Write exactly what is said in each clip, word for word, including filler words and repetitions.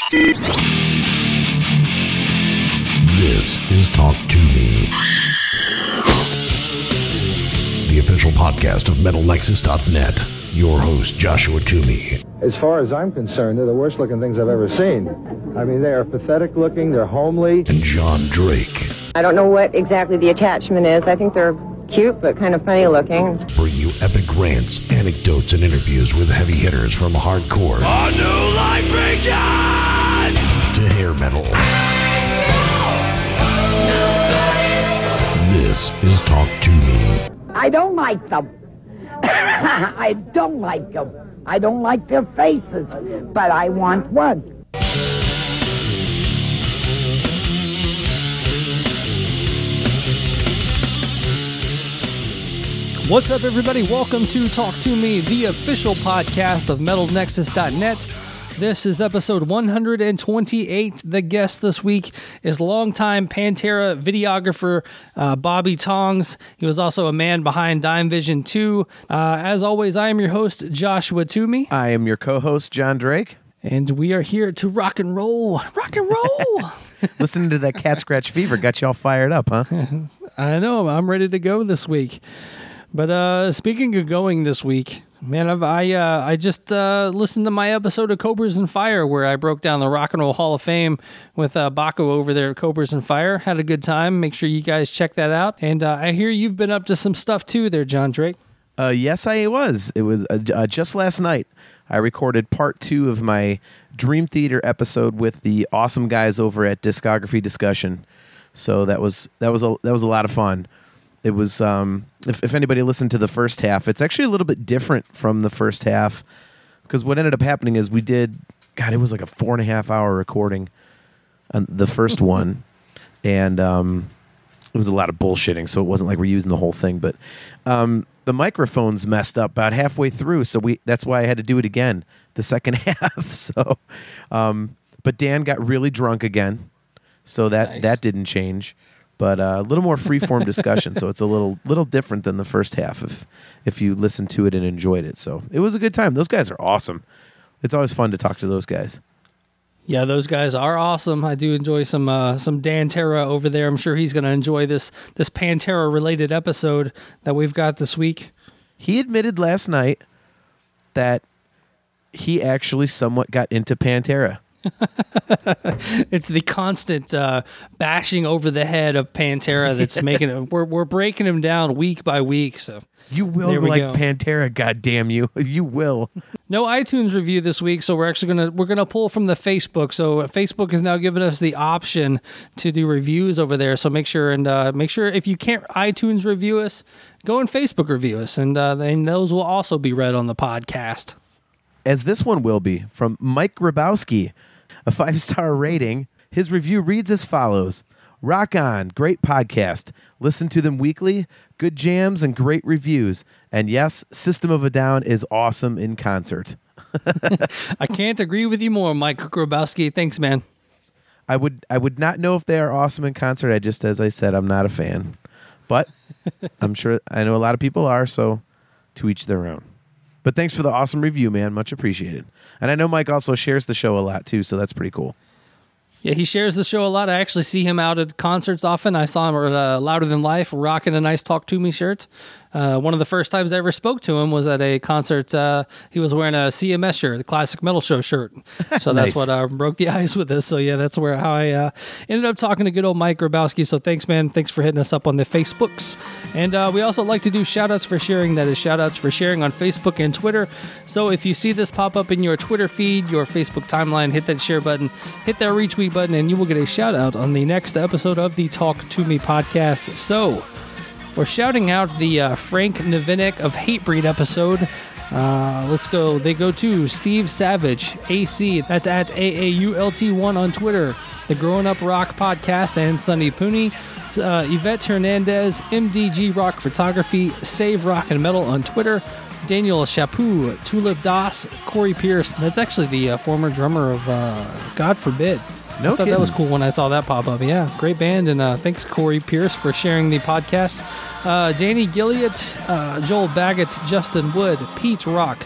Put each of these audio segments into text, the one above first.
This is Talk To Me, the official podcast of Metal Nexus dot net. Your host, Joshua Toomey. As far as I'm concerned, they're the worst looking things I've ever seen. I mean, they are pathetic looking, they're homely. And John Drake. I don't know what exactly the attachment is. I think they're cute, but kind of funny looking. Bring you epic rants, anecdotes, and interviews with heavy hitters from hardcore. A new life begins! To hair metal. This is Talk To Me. I don't like them. I don't like them. I don't like their faces, but I want one. What's up, everybody? Welcome to Talk To Me, the official podcast of Metal Nexus dot net. This is episode one hundred twenty-eight. The guest this week is longtime Pantera videographer uh, Bobby Tongs. He was also a man behind Dime Vision two. Uh, as always, I am your host, Joshua Toomey. I am your co-host, John Drake. And we are here to rock and roll. Rock and roll! Listening to that Cat Scratch Fever got you all fired up, huh? I know. I'm ready to go this week. But uh, speaking of going this week, man, I've, I uh, I just uh, listened to my episode of Cobras and Fire where I broke down the Rock and Roll Hall of Fame with uh, Baco over there at Cobras and Fire. Had a good time. Make sure you guys check that out. And uh, I hear you've been up to some stuff too there, John Drake. Uh, yes, I was. It was uh, uh, just last night. I recorded part two of my Dream Theater episode with the awesome guys over at Discography Discussion. So that was that was a that was a lot of fun. It was, um, if, if anybody listened to the first half, it's actually a little bit different from the first half because what ended up happening is we did, God, it was like a four and a half hour recording on the first one, and um, it was a lot of bullshitting, so it wasn't like we're using the whole thing, but um, the microphones messed up about halfway through, so we that's why I had to do it again, the second half. So, um, but Dan got really drunk again, so that, nice. that didn't change. But uh, a little more free-form discussion, so it's a little little different than the first half if if you listened to it and enjoyed it. So it was a good time. Those guys are awesome. It's always fun to talk to those guys. Yeah, those guys are awesome. I do enjoy some uh, some Dan Terra over there. I'm sure he's going to enjoy this this Pantera-related episode that we've got this week. He admitted last night that he actually somewhat got into Pantera. It's the constant uh, bashing over the head of Pantera that's making it. We're we're breaking him down week by week. So you will like go. Pantera, goddamn you! You will. No iTunes review this week, so we're actually gonna we're gonna pull from the Facebook. So Facebook has now given us the option to do reviews over there. So make sure and uh, make sure if you can't iTunes review us, go and Facebook review us, and uh, and those will also be read on the podcast. As this one will be from Mike Grabowski. A five-star rating. His review reads as follows. Rock on. Great podcast. Listen to them weekly. Good jams and great reviews. And yes, System of a Down is awesome in concert. I can't agree with you more, Mike Grabowski. Thanks, man. I would I would not know if they are awesome in concert. I just, as I said, I'm not a fan. But I'm sure I know a lot of people are, so to each their own. But thanks for the awesome review, man. Much appreciated. And I know Mike also shares the show a lot, too, so that's pretty cool. Yeah, he shares the show a lot. I actually see him out at concerts often. I saw him at uh, Louder Than Life rocking a nice Talk To Me shirt. Uh, one of the first times I ever spoke to him was at a concert. Uh, he was wearing a C M S shirt, the Classic Metal Show shirt. So Nice. That's what uh, broke the ice with us. So yeah, that's where how I uh, ended up talking to good old Mike Grabowski. So thanks, man. Thanks for hitting us up on the Facebooks. And uh, we also like to do shout-outs for sharing. That is shout-outs for sharing on Facebook and Twitter. So if you see this pop up in your Twitter feed, your Facebook timeline, hit that share button, hit that retweet button, and you will get a shout-out on the next episode of the Talk To Me podcast. So for shouting out the uh, Frank Novinek of Hatebreed episode, uh, let's go. They go to Steve Savage, A C, that's at A A U L T one on Twitter, the Growing Up Rock podcast, and Sunny Pooney, uh, Yvette Hernandez, M D G Rock Photography, Save Rock and Metal on Twitter, Daniel Chaput, Tulip Das, Corey Pierce. That's actually the uh, former drummer of uh, God Forbid. No I thought kidding. that was cool when I saw that pop up. Yeah, great band, and uh, thanks Corey Pierce for sharing the podcast. Uh, Danny Gilliott, uh, Joel Baggett, Justin Wood, Pete Rock,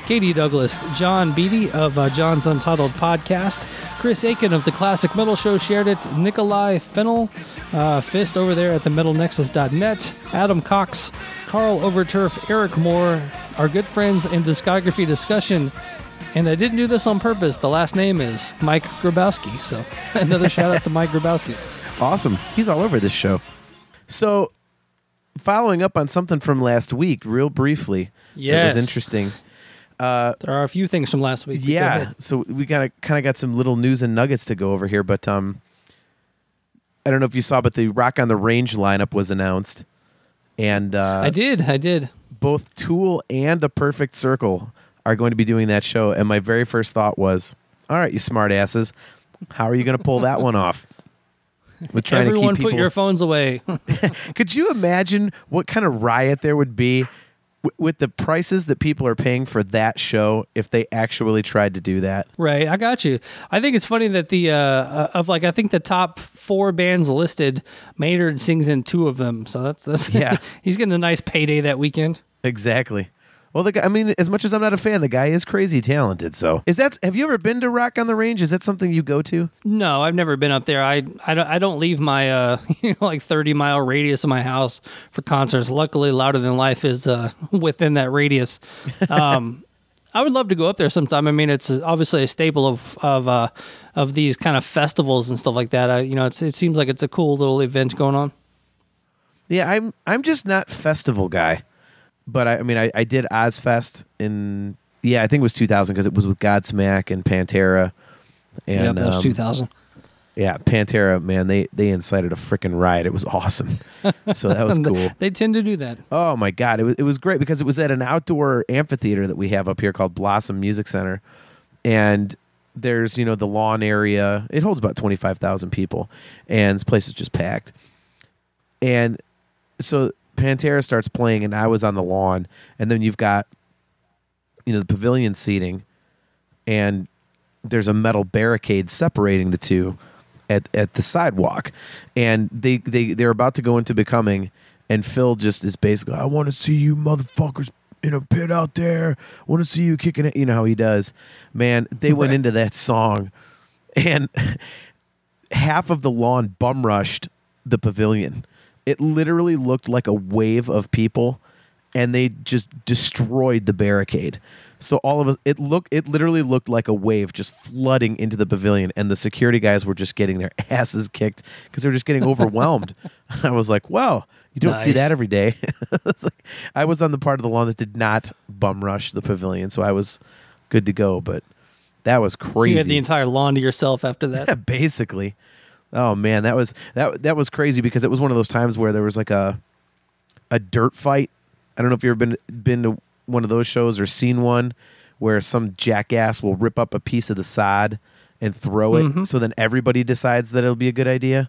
Katie Douglas, John Beatty of uh, John's Untitled Podcast, Chris Aiken of the Classic Metal Show shared it, Nikolai Fennel, uh, Fist over there at the metal nexus dot net, Adam Cox, Carl Overturf, Eric Moore, our good friends in Discography Discussion, and I didn't do this on purpose. The last name is Mike Grabowski, so another shout out to Mike Grabowski. Awesome. He's all over this show. So, following up on something from last week, real briefly, yes. It was interesting. Uh, there are a few things from last week. Yeah, so we got kind of got some little news and nuggets to go over here, but um, I don't know if you saw, but the Rock on the Range lineup was announced, and uh, I did, I did. Both Tool and A Perfect Circle are going to be doing that show, and my very first thought was, all right, you smart asses, how are you going to pull that one off? With trying Everyone to keep people... put your phones away. Could you imagine what kind of riot there would be w- with the prices that people are paying for that show if they actually tried to do that? Right, I got you. I think it's funny that the, uh, of like, I think the top four bands listed, Maynard sings in two of them, so that's, that's yeah. He's getting a nice payday that weekend. Exactly. Well, the guy, I mean, as much as I'm not a fan, the guy is crazy talented. So, is that? Have you ever been to Rock on the Range? Is that something you go to? No, I've never been up there. I, I don't I don't leave my uh you know like thirty mile radius of my house for concerts. Luckily, Louder Than Life is uh within that radius. Um, I would love to go up there sometime. I mean, it's obviously a staple of of uh of these kind of festivals and stuff like that. I, you know, it's it seems like it's a cool little event going on. Yeah, I'm I'm just not festival guy. But I, I mean, I, I did Ozfest in, yeah, I think it was two thousand because it was with Godsmack and Pantera. And, yeah, that was um, two thousand. Yeah, Pantera, man, they, they incited a freaking riot. It was awesome. So that was cool. They tend to do that. Oh, my God. It was, it was great because it was at an outdoor amphitheater that we have up here called Blossom Music Center. And there's, you know, the lawn area. It holds about twenty-five thousand people. And this place is just packed. And so Pantera starts playing, and I was on the lawn, and then you've got, you know, the pavilion seating, and there's a metal barricade separating the two at at the sidewalk, and they they they're about to go into Becoming, and Phil just is basically, I want to see you motherfuckers in a pit out there. I want to see you kicking it. You know how he does, man. They went Right. into that song, and half of the lawn bum rushed the pavilion. It literally looked like a wave of people, and they just destroyed the barricade. So all of us, it looked, it literally looked like a wave just flooding into the pavilion, and the security guys were just getting their asses kicked because they were just getting overwhelmed. And I was like, "Wow, you don't Nice. see that every day." It's like, I was on the part of the lawn that did not bum rush the pavilion, so I was good to go. But that was crazy. You had the entire lawn to yourself after that. Basically. Oh man, that was that that was crazy because it was one of those times where there was like a a dirt fight. I don't know if you've ever been been to one of those shows or seen one where some jackass will rip up a piece of the sod and throw it, Mm-hmm. so then everybody decides that it'll be a good idea.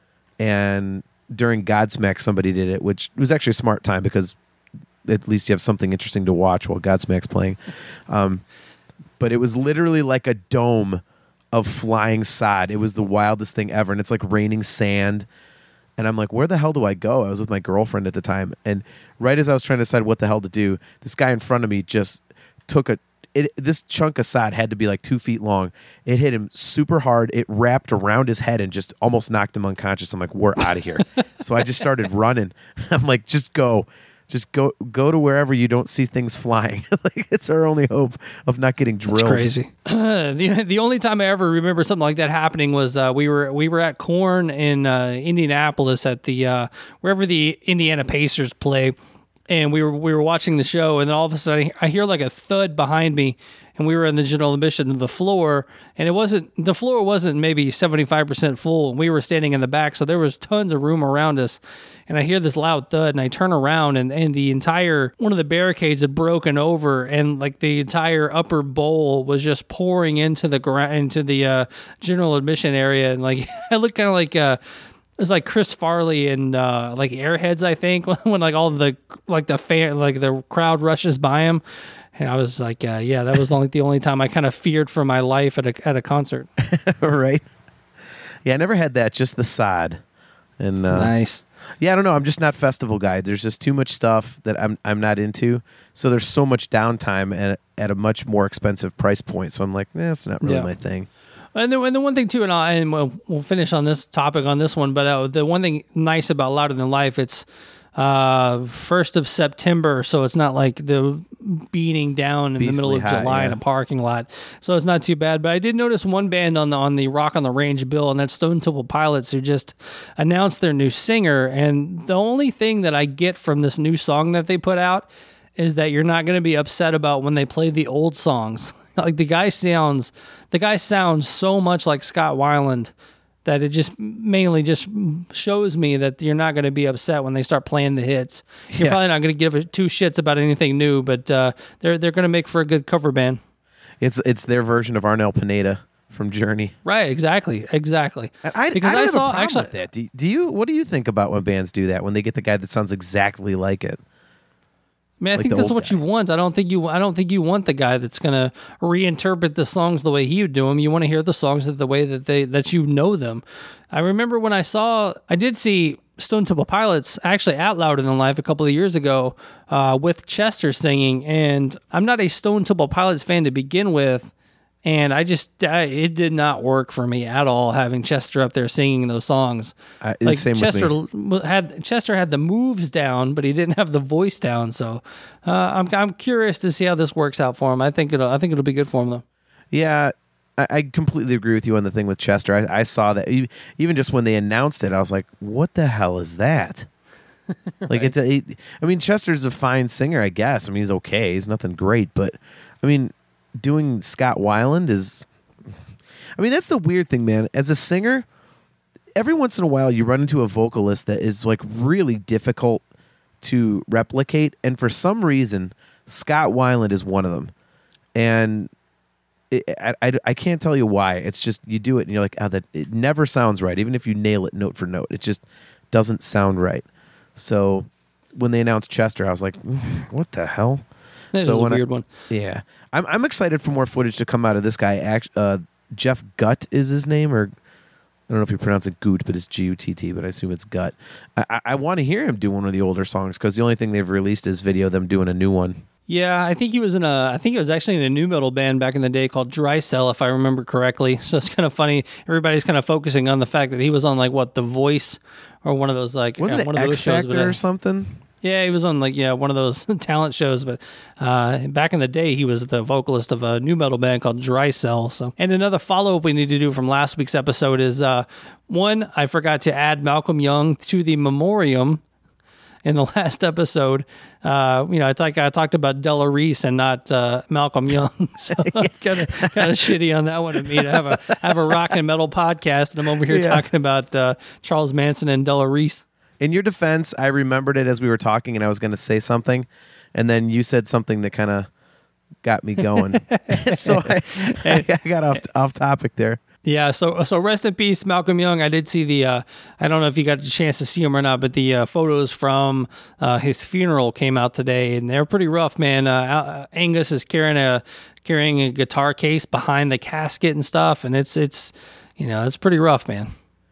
And during Godsmack, somebody did it, which was actually a smart time because at least you have something interesting to watch while Godsmack's playing. Um, but it was literally like a dome of flying sod. It was the wildest thing ever, and it's like raining sand. And I'm like, where the hell do I go? I was with my girlfriend at the time, and right as I was trying to decide what the hell to do, this guy in front of me just took a it, this chunk of sod had to be like two feet long. It hit him super hard. It wrapped around his head and just almost knocked him unconscious. I'm like, we're out of here. So I just started running. I'm like, just go. Just go go to wherever you don't see things flying. Like, it's our only hope of not getting drilled. That's crazy. Uh, the the only time I ever remember something like that happening was uh, we were we were at Korn in uh, Indianapolis at the uh, wherever the Indiana Pacers play, and we were we were watching the show, and then all of a sudden I hear like a thud behind me, and we were in the general admission of the floor, and it wasn't the floor wasn't maybe seventy-five percent full, and we were standing in the back, so there was tons of room around us. And I hear this loud thud, and I turn around, and, and the entire one of the barricades had broken over, and like the entire upper bowl was just pouring into the gra- into the uh, general admission area, and like I looked kind of like uh, it was like Chris Farley and uh, like Airheads, I think, when like all the like the fan like the crowd rushes by him, and I was like, uh, yeah, that was like the only time I kind of feared for my life at a at a concert. Right? Yeah, I never had that. Just the sod. And uh, Nice. Yeah, I don't know. I'm just not festival guy. There's just too much stuff that I'm I'm not into. So there's so much downtime at at a much more expensive price point. So I'm like, eh, that's not really Yeah. my thing. And the, and the one thing too, and, I, and we'll, we'll finish on this topic on this one, but uh, the one thing nice about Louder Than Life, it's uh, first of September, so it's not like the beating down in Beastly the middle of hot, July yeah. in a parking lot. So it's not too bad. But I did notice one band on the on the Rock on the Range bill, and that's Stone Temple Pilots, who just announced their new singer. And the only thing that I get from this new song that they put out is that you're not going to be upset about when they play the old songs. Like the guy sounds, the guy sounds so much like Scott Weiland that it just mainly just shows me that you're not going to be upset when they start playing the hits. You're Yeah. probably not going to give a two shits about anything new, but uh, they're they're going to make for a good cover band. It's it's their version of Arnel Pineda from Journey. Right? Exactly. Exactly. And I, because I, don't I have saw a problem actually. with that. Do, do you? What do you think about when bands do that? When they get the guy that sounds exactly like it? Man, I Like think the that's old what guy. you want. I don't think you. I don't think you want the guy that's gonna reinterpret the songs the way he would do them. You want to hear the songs the way that they that you know them. I remember when I saw, I did see Stone Temple Pilots actually at Louder Than Life a couple of years ago uh, with Chester singing, and I'm not a Stone Temple Pilots fan to begin with. And I just, I, it did not work for me at all having Chester up there singing those songs. I- it's like same with Chester me. l- had Chester had the moves down, but he didn't have the voice down. So uh, I'm I'm curious to see how this works out for him. I think it'll I think it'll be good for him though. Yeah, I, I completely agree with you on the thing with Chester. I, I saw that e- even just when they announced it, I was like, "What the hell is that?" Like it's, a, it, I mean, Chester's a fine singer, I guess. I mean, he's okay. He's nothing great, but I mean, doing Scott Weiland is. I mean, that's the weird thing, man. As a singer, every once in a while you run into a vocalist that is like really difficult to replicate, and for some reason, Scott Weiland is one of them, and. It, I, I, I can't tell you why. It's just you do it and you're like, oh, that it never sounds right. Even if you nail it note for note, it just doesn't sound right. So when they announced Chester, I was like, what the hell? That so was a when I- weird one. Yeah, I'm I'm excited for more footage to come out of this guy. Act, uh, Jeff Gutt is his name, or I don't know if you pronounce it Goot, but it's G U T T, but I assume it's Gut. I, I, I want to hear him do one of the older songs because the only thing they've released is video of them doing a new one. Yeah, I think he was in a. I think he was actually in a new metal band back in the day called Dry Cell, if I remember correctly. So it's kind of funny. Everybody's kind of focusing on the fact that he was on like what The Voice or one of those like Wasn't uh, one it of those X shows, Factor but, uh, or something? Yeah, he was on like yeah one of those talent shows. But uh, back in the day, he was the vocalist of a new metal band called Dry Cell. So, and another follow up we need to do from last week's episode is uh, one. I forgot to add Malcolm Young to the memoriam. In the last episode, uh, you know, it's like I talked about Della Reese and not uh, Malcolm Young, so kind of kind of shitty on that one of me to have a have a rock and metal podcast, and I'm over here Yeah. talking about uh, Charles Manson and Della Reese. In your defense, I remembered it as we were talking, and I was going to say something, and then you said something that kind of got me going. So I, I got off off topic there. Yeah, so so rest in peace, Malcolm Young. I did see the, uh, I don't know if you got a chance to see him or not, but the uh, photos from uh, his funeral came out today, and they're pretty rough, man. Uh, Al- Angus is carrying a carrying a guitar case behind the casket and stuff, and it's it's you know it's pretty rough, man.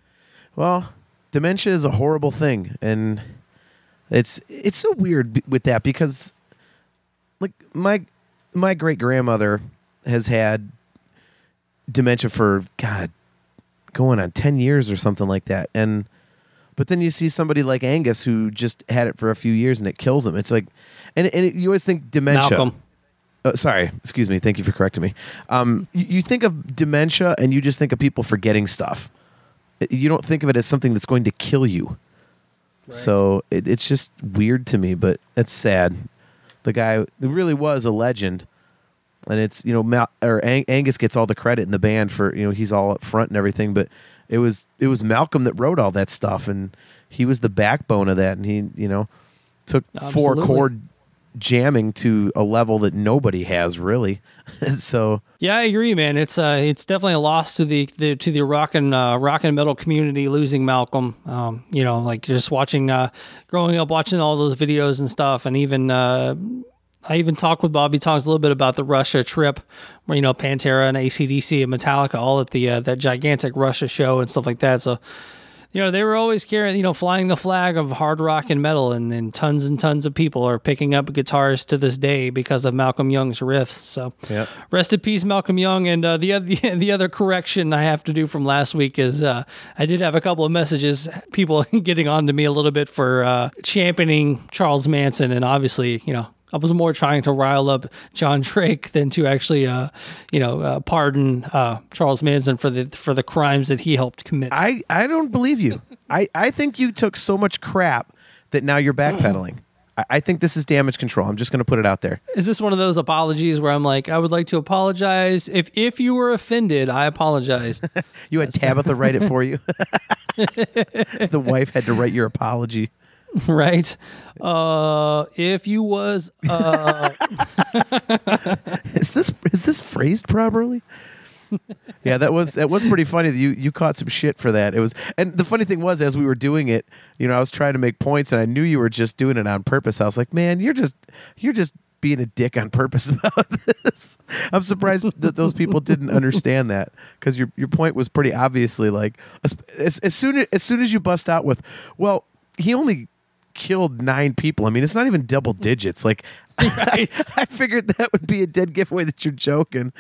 Well, dementia is a horrible thing, and it's it's so weird b- with that because, like my my great grandmother has had dementia for God, going on ten years or something like that, and but then you see somebody like Angus who just had it for a few years and it kills him. It's like, and and it, you always think dementia. Malcolm. Uh, sorry, excuse me. Thank you for correcting me. Um, you, you think of dementia and you just think of people forgetting stuff. You don't think of it as something that's going to kill you. So it, it's just weird to me, but it's sad. The guy really was a legend, and it's you know Mal- or Ang- Angus gets all the credit in the band for you know he's all up front and everything, but it was it was Malcolm that wrote all that stuff, and he was the backbone of that, and he you know took four Absolutely. chord jamming to a level that nobody has really. So Yeah, I agree, man. It's uh, it's definitely a loss to the, the to the rock and uh, rock and metal community losing Malcolm. Um, you know, like just watching, uh, growing up, watching all those videos and stuff, and even uh, I even talked with Bobby Tongs a little bit about the Russia trip, where you know Pantera and A C D C and Metallica all at the uh, that gigantic Russia show and stuff like that. So you know, they were always carrying, you know, flying the flag of hard rock and metal, and then tons and tons of people are picking up guitars to this day because of Malcolm Young's riffs. So Yep. rest in peace, Malcolm Young. And uh, the, other, the other correction I have to do from last week is uh, I did have a couple of messages, people getting on to me a little bit for uh, championing Charles Manson, and obviously, you know, I was more trying to rile up John Drake than to actually, uh, you know, uh, pardon uh, Charles Manson for the for the crimes that he helped commit. I, I don't believe you. I, I think you took so much crap that now you're backpedaling. I, I think this is damage control. I'm just going to put it out there. Is this one of those apologies where I'm like, I would like to apologize if if you were offended, I apologize. You had Tabitha write it for you. The wife had to write your apology. Right? Uh, if you was, uh, Is this is this phrased properly? Yeah, that was that was pretty funny that you you caught some shit for that. It was, and the funny thing was, as we were doing it, you know, I was trying to make points, and I knew you were just doing it on purpose. I was like, man, you're just you're just being a dick on purpose about this. I'm surprised that those people didn't understand that, because your your point was pretty obviously like, as, as soon as, as soon as you bust out with, well, he only killed nine people. I mean, it's not even double digits. Like, right. I, I figured that would be a dead giveaway that you're joking.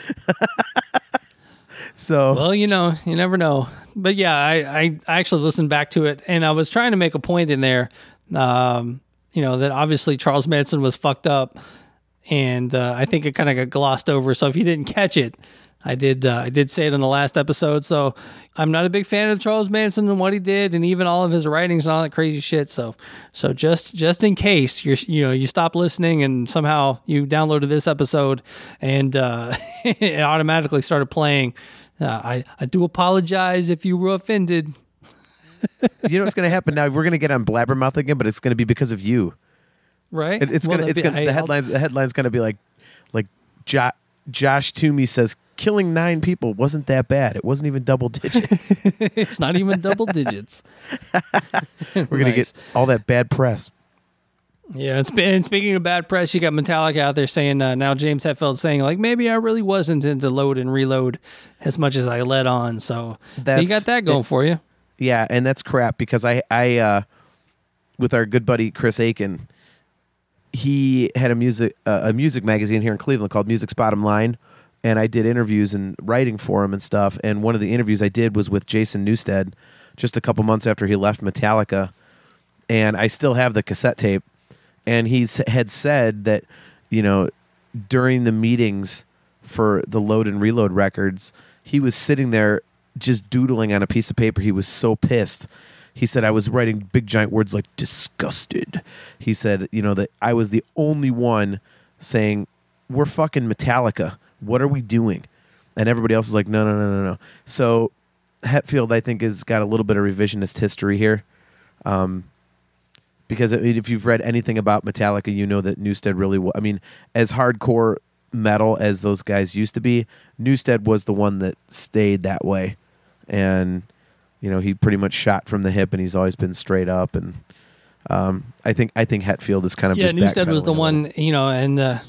So, Well, you know, you never know. But yeah, I, I, I actually listened back to it, and I was trying to make a point in there, um, you know, that obviously Charles Manson was fucked up, and uh, I think it kind of got glossed over. So if you didn't catch it, I did uh, I did say it in the last episode. So I'm not a big fan of Charles Manson and what he did, and even all of his writings and all that crazy shit. So so just just in case you're you know you stop listening and somehow you downloaded this episode and uh, it automatically started playing, uh, I I do apologize if you were offended. you know what's going to happen now? We're going to get on Blabbermouth again, but it's going to be because of you. Right? It, it's Well, gonna it's that'd be- gonna the I- I'll- headlines the headline's going to be like like jo- Josh Toomey says killing nine people wasn't that bad. It wasn't even double digits. It's not even double digits. We're going to Nice. get all that bad press. Yeah, it's and speaking of bad press, you got Metallica out there saying uh, now James Hetfield saying like maybe I really wasn't into load and reload as much as I let on. So That's- you got that going it- for you. Yeah, and that's crap because I I uh, with our good buddy Chris Aiken, he had a music uh, a music magazine here in Cleveland called Music's Bottom Line, and I did interviews and writing for him and stuff. And one of the interviews I did was with Jason Newsted, just a couple months after he left Metallica, and I still have the cassette tape. And he s- had said that, you know, during the meetings for the Load and Reload records, he was sitting there just doodling on a piece of paper. He was so pissed. He said, I was writing big giant words like disgusted. He said, you know, that I was the only one saying, we're fucking Metallica. What are we doing? And everybody else is like, no, no, no, no, no. So Hetfield, I think, has got a little bit of revisionist history here. Um, because if you've read anything about Metallica, you know that Newsted really, wa- I mean, as hardcore metal as those guys used to be, Newsted was the one that stayed that way. And, you know, he pretty much shot from the hip, and he's always been straight up. And um, I think I think Hetfield is kind of Yeah, just Newsted was backpedaling the a little. one, you know, and uh,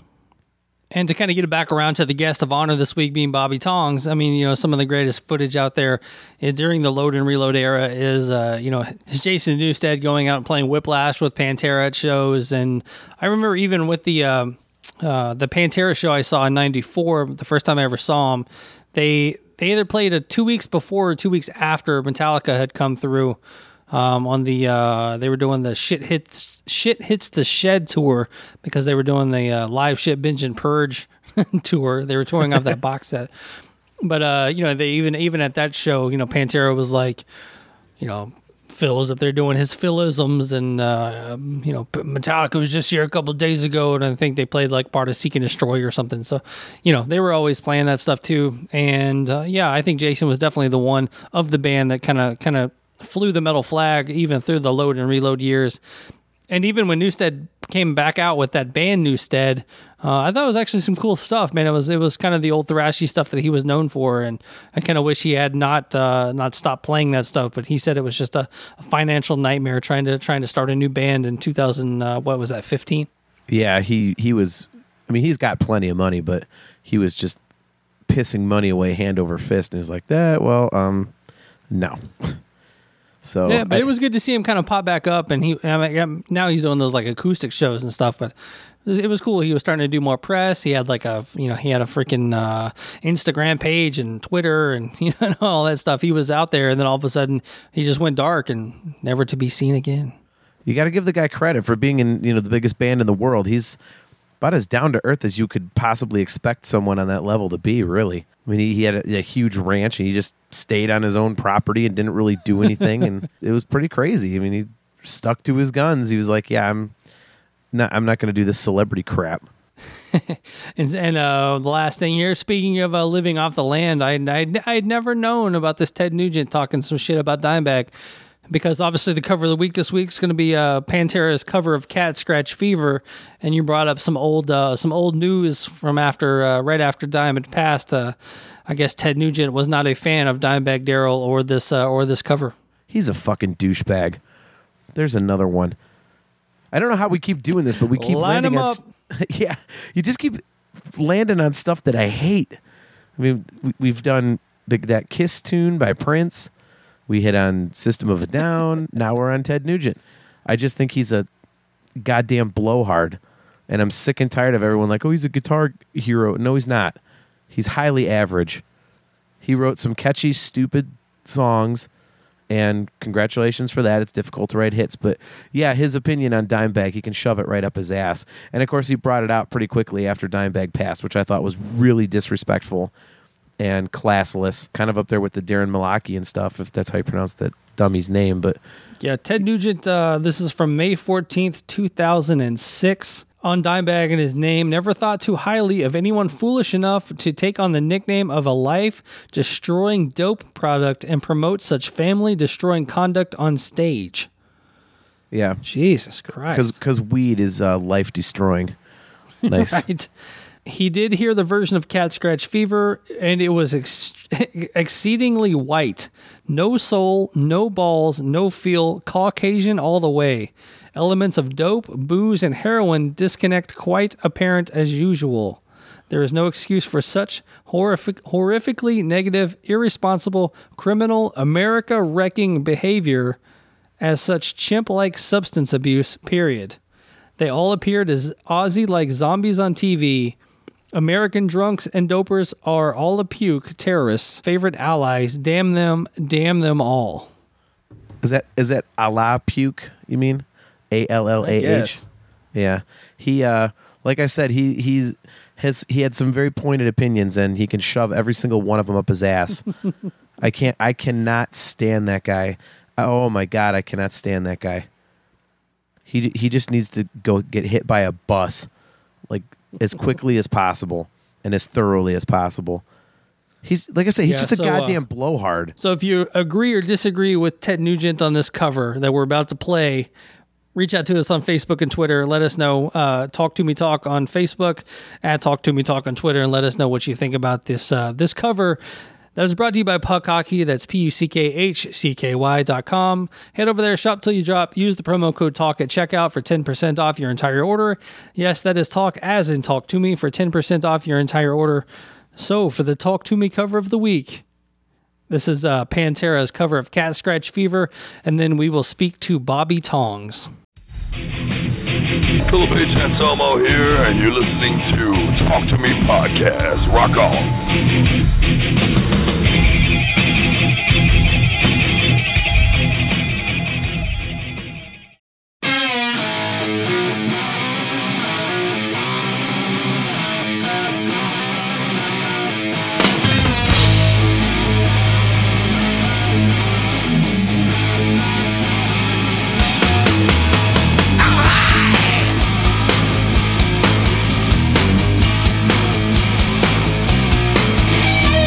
and to kind of get it back around to the guest of honor this week being Bobby Tongs. I mean, you know, some of the greatest footage out there is during the Load and Reload era is, uh, you know, is Jason Newsted going out and playing Whiplash with Pantera at shows. And I remember even with the um, uh, the Pantera show I saw in ninety-four, the first time I ever saw them, they they either played it two weeks before or two weeks after Metallica had come through. Um, on the uh, they were doing the shit hits shit hits the shed tour because they were doing the uh, live shit binge and purge tour. They were touring off that box set, but uh, you know they even even at that show, you know, Pantera was like, you know, Phil was up there doing his Philisms, and uh, you know, Metallica was just here a couple of days ago, and I think they played like part of Seek and Destroy or something. So, you know, they were always playing that stuff too. And uh, yeah, I think Jason was definitely the one of the band that kind of kind of flew the metal flag even through the Load and Reload years. And even when Newsted came back out with that band Newsted, uh, I thought it was actually some cool stuff, man. It was it was kind of the old thrashy stuff that he was known for, and I kind of wish he had not uh, not stopped playing that stuff. But he said it was just a, a financial nightmare trying to trying to start a new band in two thousand. Uh, what was that? fifteen. Yeah, he he was. I mean, he's got plenty of money, but he was just pissing money away hand over fist, and he was like, "That well, um, no." So yeah, but I, it was good to see him kind of pop back up, and he I mean, now he's doing those like acoustic shows and stuff. But it was, it was cool. He was starting to do more press. He had like a you know he had a freaking uh, Instagram page and Twitter and you know all that stuff. He was out there, and then all of a sudden he just went dark and never to be seen again. You got to give the guy credit for being in you know the biggest band in the world. He's about as down to earth as you could possibly expect someone on that level to be. Really, I mean, he, he had a, a huge ranch, and he just stayed on his own property and didn't really do anything, and it was pretty crazy. I mean, he stuck to his guns. He was like, "Yeah, I'm not. I'm not going to do this celebrity crap." and and uh, the last thing here, speaking of uh, living off the land, I I I'd never known about this Ted Nugent talking some shit about Dimebag. Because obviously the cover of the week this week is going to be uh, Pantera's cover of Cat Scratch Fever, and you brought up some old uh, some old news from after uh, right after Dime had passed. Uh, I guess Ted Nugent was not a fan of Dimebag Darrell or this uh, or this cover. He's a fucking douchebag. There's another one. I don't know how we keep doing this, but we keep Line landing him on. up. Yeah, you just keep landing on stuff that I hate. I mean, we, we've done the, that Kiss tune by Prince. We hit on System of a Down. Now we're on Ted Nugent. I just think he's a goddamn blowhard. And I'm sick and tired of everyone like, oh, he's a guitar hero. No, he's not. He's highly average. He wrote some catchy, stupid songs. And congratulations for that. It's difficult to write hits. But yeah, his opinion on Dimebag, he can shove it right up his ass. And of course, he brought it out pretty quickly after Dimebag passed, which I thought was really disrespectful and classless, kind of up there with the Darren Malaki and stuff, if that's how you pronounce that dummy's name. But yeah, Ted Nugent, uh, this is from May fourteenth, two thousand six. On Dimebag and his name, never thought too highly of anyone foolish enough to take on the nickname of a life-destroying dope product and promote such family-destroying conduct on stage. yeah, Jesus Christ. because weed is uh, life-destroying. Nice. Right. He did hear the version of Cat Scratch Fever, and it was ex- exceedingly white. No soul, no balls, no feel, Caucasian all the way. Elements of dope, booze, and heroin disconnect quite apparent as usual. There is no excuse for such horrific, horrifically negative, irresponsible, criminal, America-wrecking behavior as such chimp-like substance abuse, period. They all appeared as Aussie-like zombies on T V. American drunks and dopers are all a puke terrorists, favorite allies. Damn them, damn them all. Is that is that Allah puke? You mean A L L A H? Yes. Yeah. He uh, like I said, he he's has he had some very pointed opinions, and he can shove every single one of them up his ass. I can't. I cannot stand that guy. Oh my god, I cannot stand that guy. He he just needs to go get hit by a bus, like as quickly as possible and as thoroughly as possible. He's like I said, he's Yeah, just a so, goddamn uh, blowhard. So if you agree or disagree with Ted Nugent on this cover that we're about to play, reach out to us on Facebook and Twitter. Let us know. Uh, Talk to Me Talk on Facebook, at Talk to Me Talk on Twitter, and let us know what you think about this uh, this cover. That is brought to you by Puck Hockey. That's P U C K H C K Y dot com. Head over there, shop till you drop. Use the promo code TALK at checkout for ten percent off your entire order. Yes, that is TALK as in Talk to Me for ten percent off your entire order. So for the Talk to Me cover of the week, this is uh, Pantera's cover of Cat Scratch Fever, and then we will speak to Bobby Tongs. Philip H. Anselmo here, and you're listening to Talk to Me Podcast. Rock on. Thank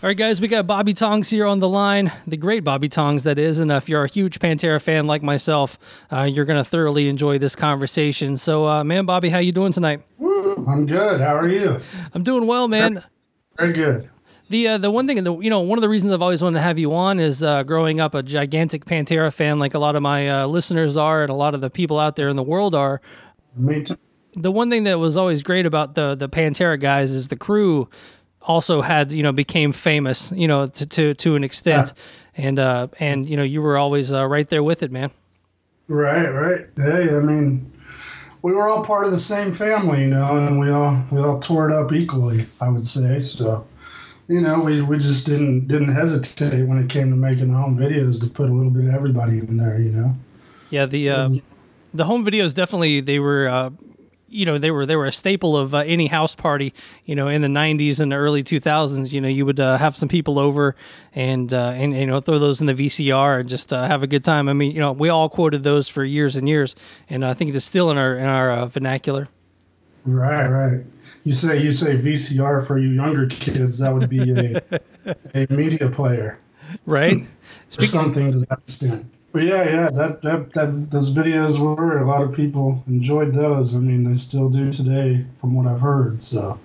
All right, guys, we got Bobby Tongs here on the line, the great Bobby Tongs, that is. And if you're a huge Pantera fan like myself, uh, you're going to thoroughly enjoy this conversation. So, uh, man, Bobby, how you doing tonight? I'm good. How are you? I'm doing well, man. Very good. The uh, the one thing, the, you know, one of the reasons I've always wanted to have you on is uh, growing up a gigantic Pantera fan, like a lot of my uh, listeners are, and a lot of the people out there in the world are. Me too. The one thing that was always great about the the Pantera guys is the crew also had, you know, became famous, you know, to to, to an extent, yeah. and uh, and you know, you were always uh, right there with it, man. Right, right. Hey, I mean, we were all part of the same family, you know, and we all we all tore it up equally, I would say. So, you know, we, we just didn't didn't hesitate when it came to making the home videos to put a little bit of everybody in there, you know. Yeah, the uh, the home videos definitely, they were. Uh, You know, they were they were a staple of uh, any house party. You know, in the nineties and the early two thousands, you know, you would uh, have some people over and uh, and you know, throw those in the V C R and just uh, have a good time. I mean, you know, we all quoted those for years and years, and I think it's still in our in our uh, vernacular. Right, right. You say you say V C R for you younger kids. That would be a a media player, right? Or something to that extent. But yeah, yeah, that, that that those videos were, a lot of people enjoyed those. I mean, they still do today, from what I've heard. So,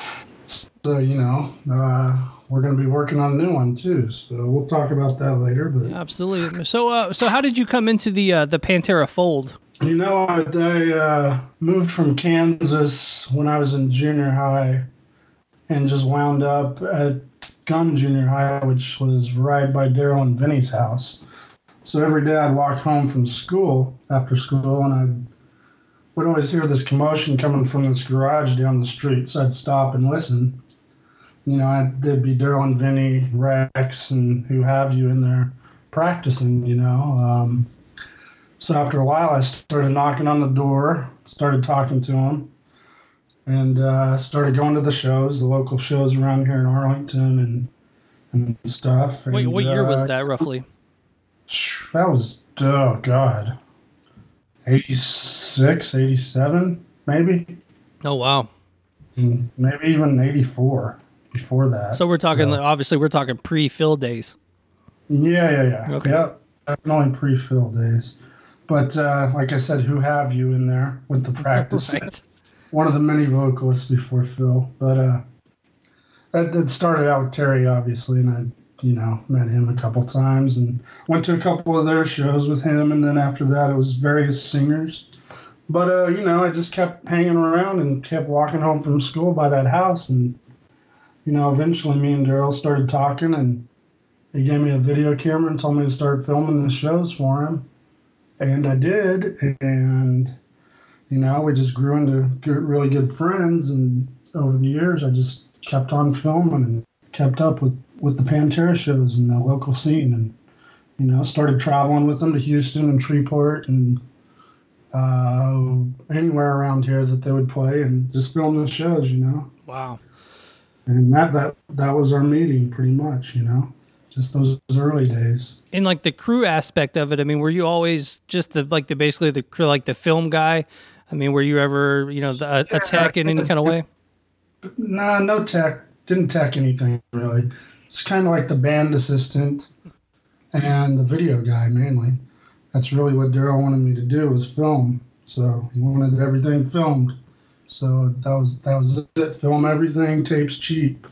so you know, uh, we're going to be working on a new one too. So we'll talk about that later. But yeah, absolutely. So, uh, so how did you come into the uh, the Pantera fold? You know, I, I uh, moved from Kansas when I was in junior high, and just wound up at Gunn Junior High, which was right by Daryl and Vinny's house. So every day I'd walk home from school, after school, and I would always hear this commotion coming from this garage down the street. So I'd stop and listen. You know, I'd, there'd be Daryl and Vinny, Rex, and who have you in there practicing, you know. Um, so after a while, I started knocking on the door, started talking to them, and uh, started going to the shows, the local shows around here in Arlington and, and stuff. Wait, and, what year uh, was that, roughly? That was, oh, God, eighty-six, eighty-seven, maybe. Oh, wow. Maybe even eighty-four before that. So we're talking, so, obviously, we're talking pre-Phil days. Yeah, yeah, yeah. Okay. Yeah, definitely pre-Phil days. But uh, like I said, who have you in there with the practice? Right. One of the many vocalists before Phil. But uh, that, that started out with Terry, obviously, and I you know, met him a couple times and went to a couple of their shows with him. And then after that, it was various singers. But, uh, you know, I just kept hanging around and kept walking home from school by that house. And, you know, eventually me and Daryl started talking, and he gave me a video camera and told me to start filming the shows for him. And I did. And, you know, we just grew into good, really good friends. And over the years, I just kept on filming and kept up with with the Pantera shows in the local scene, and, you know, started traveling with them to Houston and Shreveport and uh, anywhere around here that they would play, and just film the shows, you know. Wow. And that, that, that was our meeting pretty much, you know, just those early days. In like the crew aspect of it, I mean, were you always just the, like the, basically the crew, like the film guy? I mean, were you ever, you know, the, a, a tech in any kind of way? Nah, no tech, didn't tech anything really. It's kind of like the band assistant and the video guy mainly. That's really what Daryl wanted me to do, was film. So he wanted everything filmed. So that was that was it. Film everything, tapes cheap.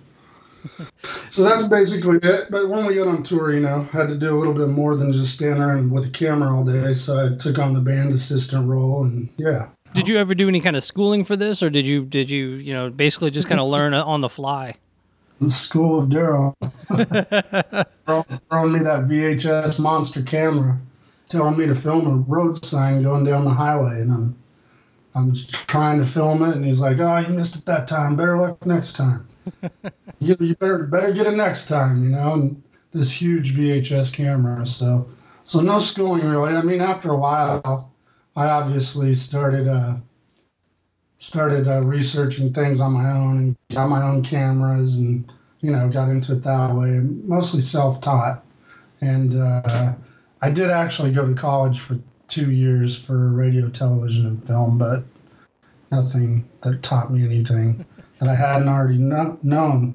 So that's basically it. But when we got on tour, you know, I had to do a little bit more than just stand there with a camera all day. So I took on the band assistant role, and yeah. Did you ever do any kind of schooling for this, or did you did you you know basically just kind of learn on the fly? The School of Daryl. throwing, throwing me that V H S monster camera, telling me to film a road sign going down the highway, and I'm I'm trying to film it, and he's like, "Oh, you missed it that time. Better luck next time. you, you better better get it next time," you know. And this huge V H S camera, so so no schooling really. I mean, after a while, I obviously started uh, started uh, researching things on my own and got my own cameras, and, you know, got into it that way, mostly self-taught. And uh, I did actually go to college for two years for radio, television, and film, but nothing that taught me anything that I hadn't already no- known.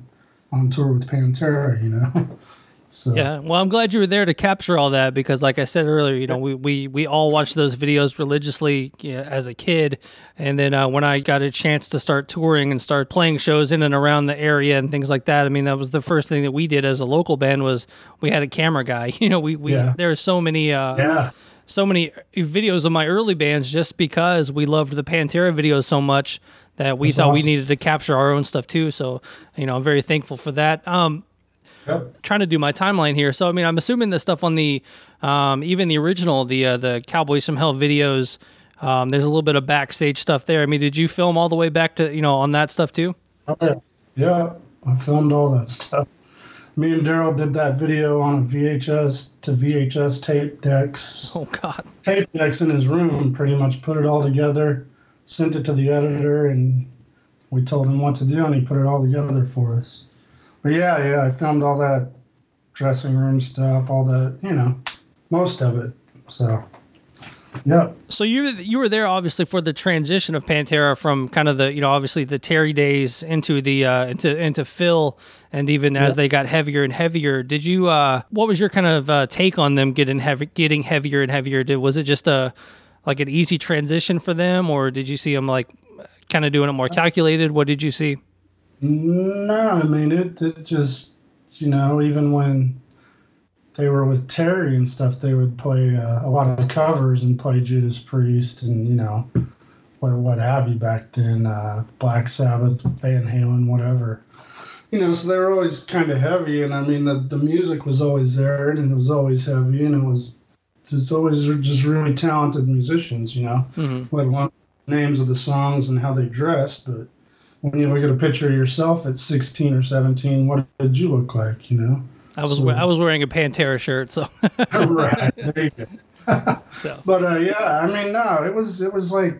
on tour with Pantera, you know. So. Yeah, well, I'm glad you were there to capture all that because, like I said earlier, you know, we we, we all watched those videos religiously, you know, as a kid, and then uh, when I got a chance to start touring and start playing shows in and around the area and things like that, I mean, that was the first thing that we did as a local band was we had a camera guy. You know, we we Yeah. there are so many uh, Yeah. so many videos of my early bands just because we loved the Pantera videos so much that we That's thought we awesome. needed to capture our own stuff too. So, you know, I'm very thankful for that. Um, Yep. trying to do my timeline here. So, I mean, I'm assuming the stuff on the, um, even the original, the uh, the Cowboys from Hell videos, um, there's a little bit of backstage stuff there. I mean, did you film all the way back to, you know, on that stuff too? Oh, yeah. Yeah, I filmed all that stuff. Me and Daryl did that video on V H S to V H S tape decks. Oh, God. Tape decks in his room, pretty much put it all together, sent it to the editor, and we told him what to do, and he put it all together for us. But yeah, yeah, I filmed all that dressing room stuff, all that, you know, most of it. So, yeah. So you you were there obviously for the transition of Pantera from kind of the, you know, obviously the Terry days into the uh, into into Phil, and even as Yeah. they got heavier and heavier. Did you uh, what was your kind of uh, take on them getting heavy, getting heavier and heavier? Did was it just a like an easy transition for them, or did you see them like kind of doing it more calculated? What did you see? No, I mean, it, it just, you know, even when they were with Terry and stuff, they would play uh, a lot of covers and play Judas Priest and, you know, what, what have you back then, uh, Black Sabbath, Van Halen, whatever. You know, so they were always kind of heavy, and I mean, the, the music was always there, and it was always heavy, and it was just always just really talented musicians, you know, Mhm. let alone names of the songs and how they dressed, but when you look at a picture of yourself at sixteen or seventeen, what did you look like, you know? I was So- we- I was wearing a Pantera shirt, so Right, there you go. so But uh, yeah, I mean, no, it was it was like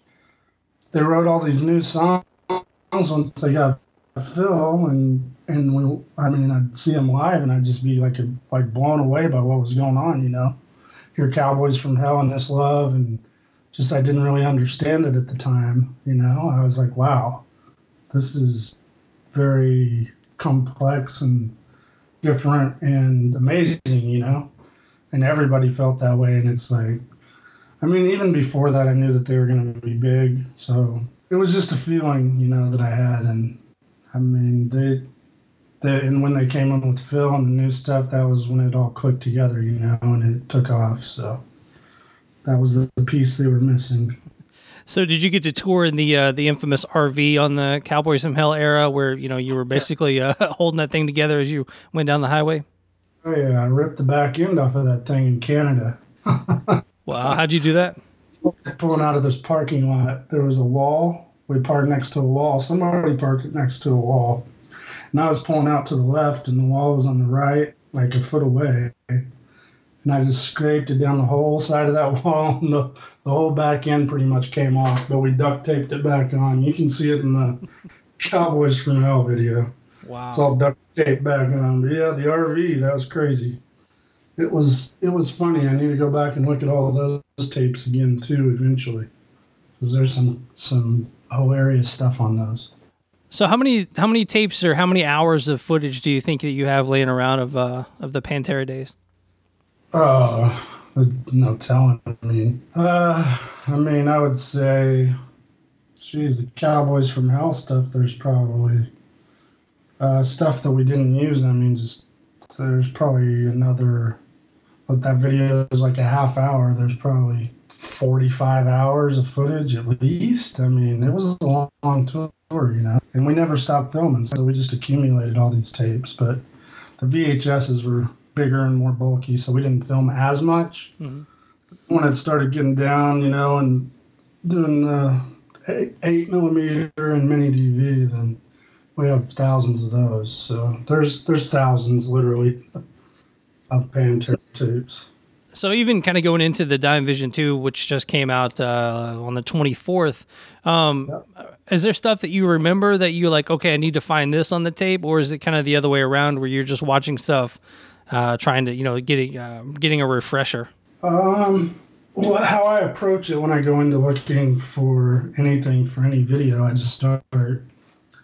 they wrote all these new songs once they got Phil, and and we, I mean, I'd see them live, and I'd just be like like blown away by what was going on, you know. Hear Cowboys from Hell and This Love, and just I didn't really understand it at the time, you know. I was like, wow, this is very complex and different and amazing, you know. And everybody felt that way, and it's like, I mean, even before that, I knew that they were going to be big, so it was just a feeling, you know, that I had. And I mean, they, they, and when they came in with Phil and the new stuff, that was when it all clicked together, you know, and it took off. So that was the piece they were missing. So did you get to tour in the uh, the infamous R V on the Cowboys from Hell era, where you know you were basically uh, holding that thing together as you went down the highway? Oh yeah, I ripped the back end off of that thing in Canada. Wow, how'd you do that? Pulling out of this parking lot, there was a wall. We parked next to a wall. Somebody parked it next to a wall. And I was pulling out to the left, and the wall was on the right, like a foot away. And I just scraped it down the whole side of that wall, and the, the whole back end pretty much came off, but we duct taped it back on. You can see it in the Cowboys from Hell video. Wow. It's all duct taped back on. But yeah, the R V, that was crazy. It was it was funny. I need to go back and look at all of those tapes again too eventually, because there's some some hilarious stuff on those. So how many how many tapes or how many hours of footage do you think that you have laying around of uh, of the Pantera days? Uh, no telling. I mean, uh, I mean, I would say, geez, the Cowboys from Hell stuff. There's probably uh, stuff that we didn't use. I mean, just there's probably another. But that video is like a half hour. There's probably forty-five hours of footage at least. I mean, it was a long, long tour, you know. And we never stopped filming, so we just accumulated all these tapes. But the V H S's were bigger and more bulky, so we didn't film as much. Mm-hmm. When it started getting down, you know, and doing the eight, eight millimeter and mini D V, then we have thousands of those. So there's there's thousands, literally, of Pantera tapes. So even kind of going into the Dying Vision two, which just came out uh, on the twenty-fourth, um, yep. Is there stuff that you remember that you're like, okay, I need to find this on the tape, or is it kind of the other way around where you're just watching stuff, uh, trying to, you know, getting uh, getting a refresher? Um, well, how I approach it when I go into looking for anything for any video, I just start.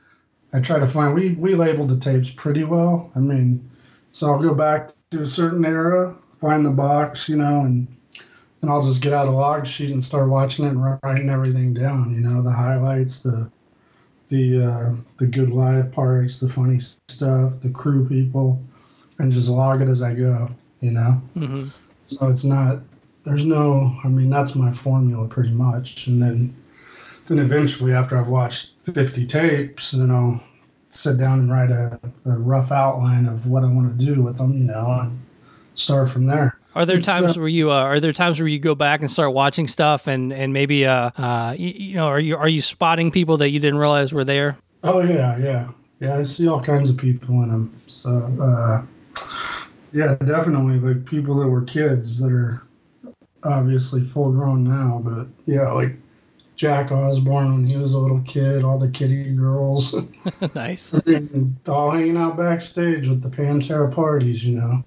I try to find, we, we labeled the tapes pretty well. I mean, so I'll go back to a certain era, find the box, you know, and and I'll just get out a log sheet and start watching it and writing everything down, you know, the highlights, the the uh, the good live parts, the funny stuff, the crew people, and just log it as I go, you know. Mm-hmm. So it's not, there's no, I mean, that's my formula pretty much. And then then eventually, after I've watched fifty tapes, then I'll sit down and write a, a rough outline of what I want to do with them, you know, and start from there. Are there It's, times uh, where you uh, are there times where you go back and start watching stuff and and maybe uh, uh you, you know are you are you spotting people that you didn't realize were there? Oh yeah, yeah, yeah. I see all kinds of people in them. So uh, yeah, definitely like people that were kids that are obviously full grown now. But yeah, like Jack Osborne when he was a little kid, all the kitty girls, Nice. all hanging out backstage with the Pantera parties, you know.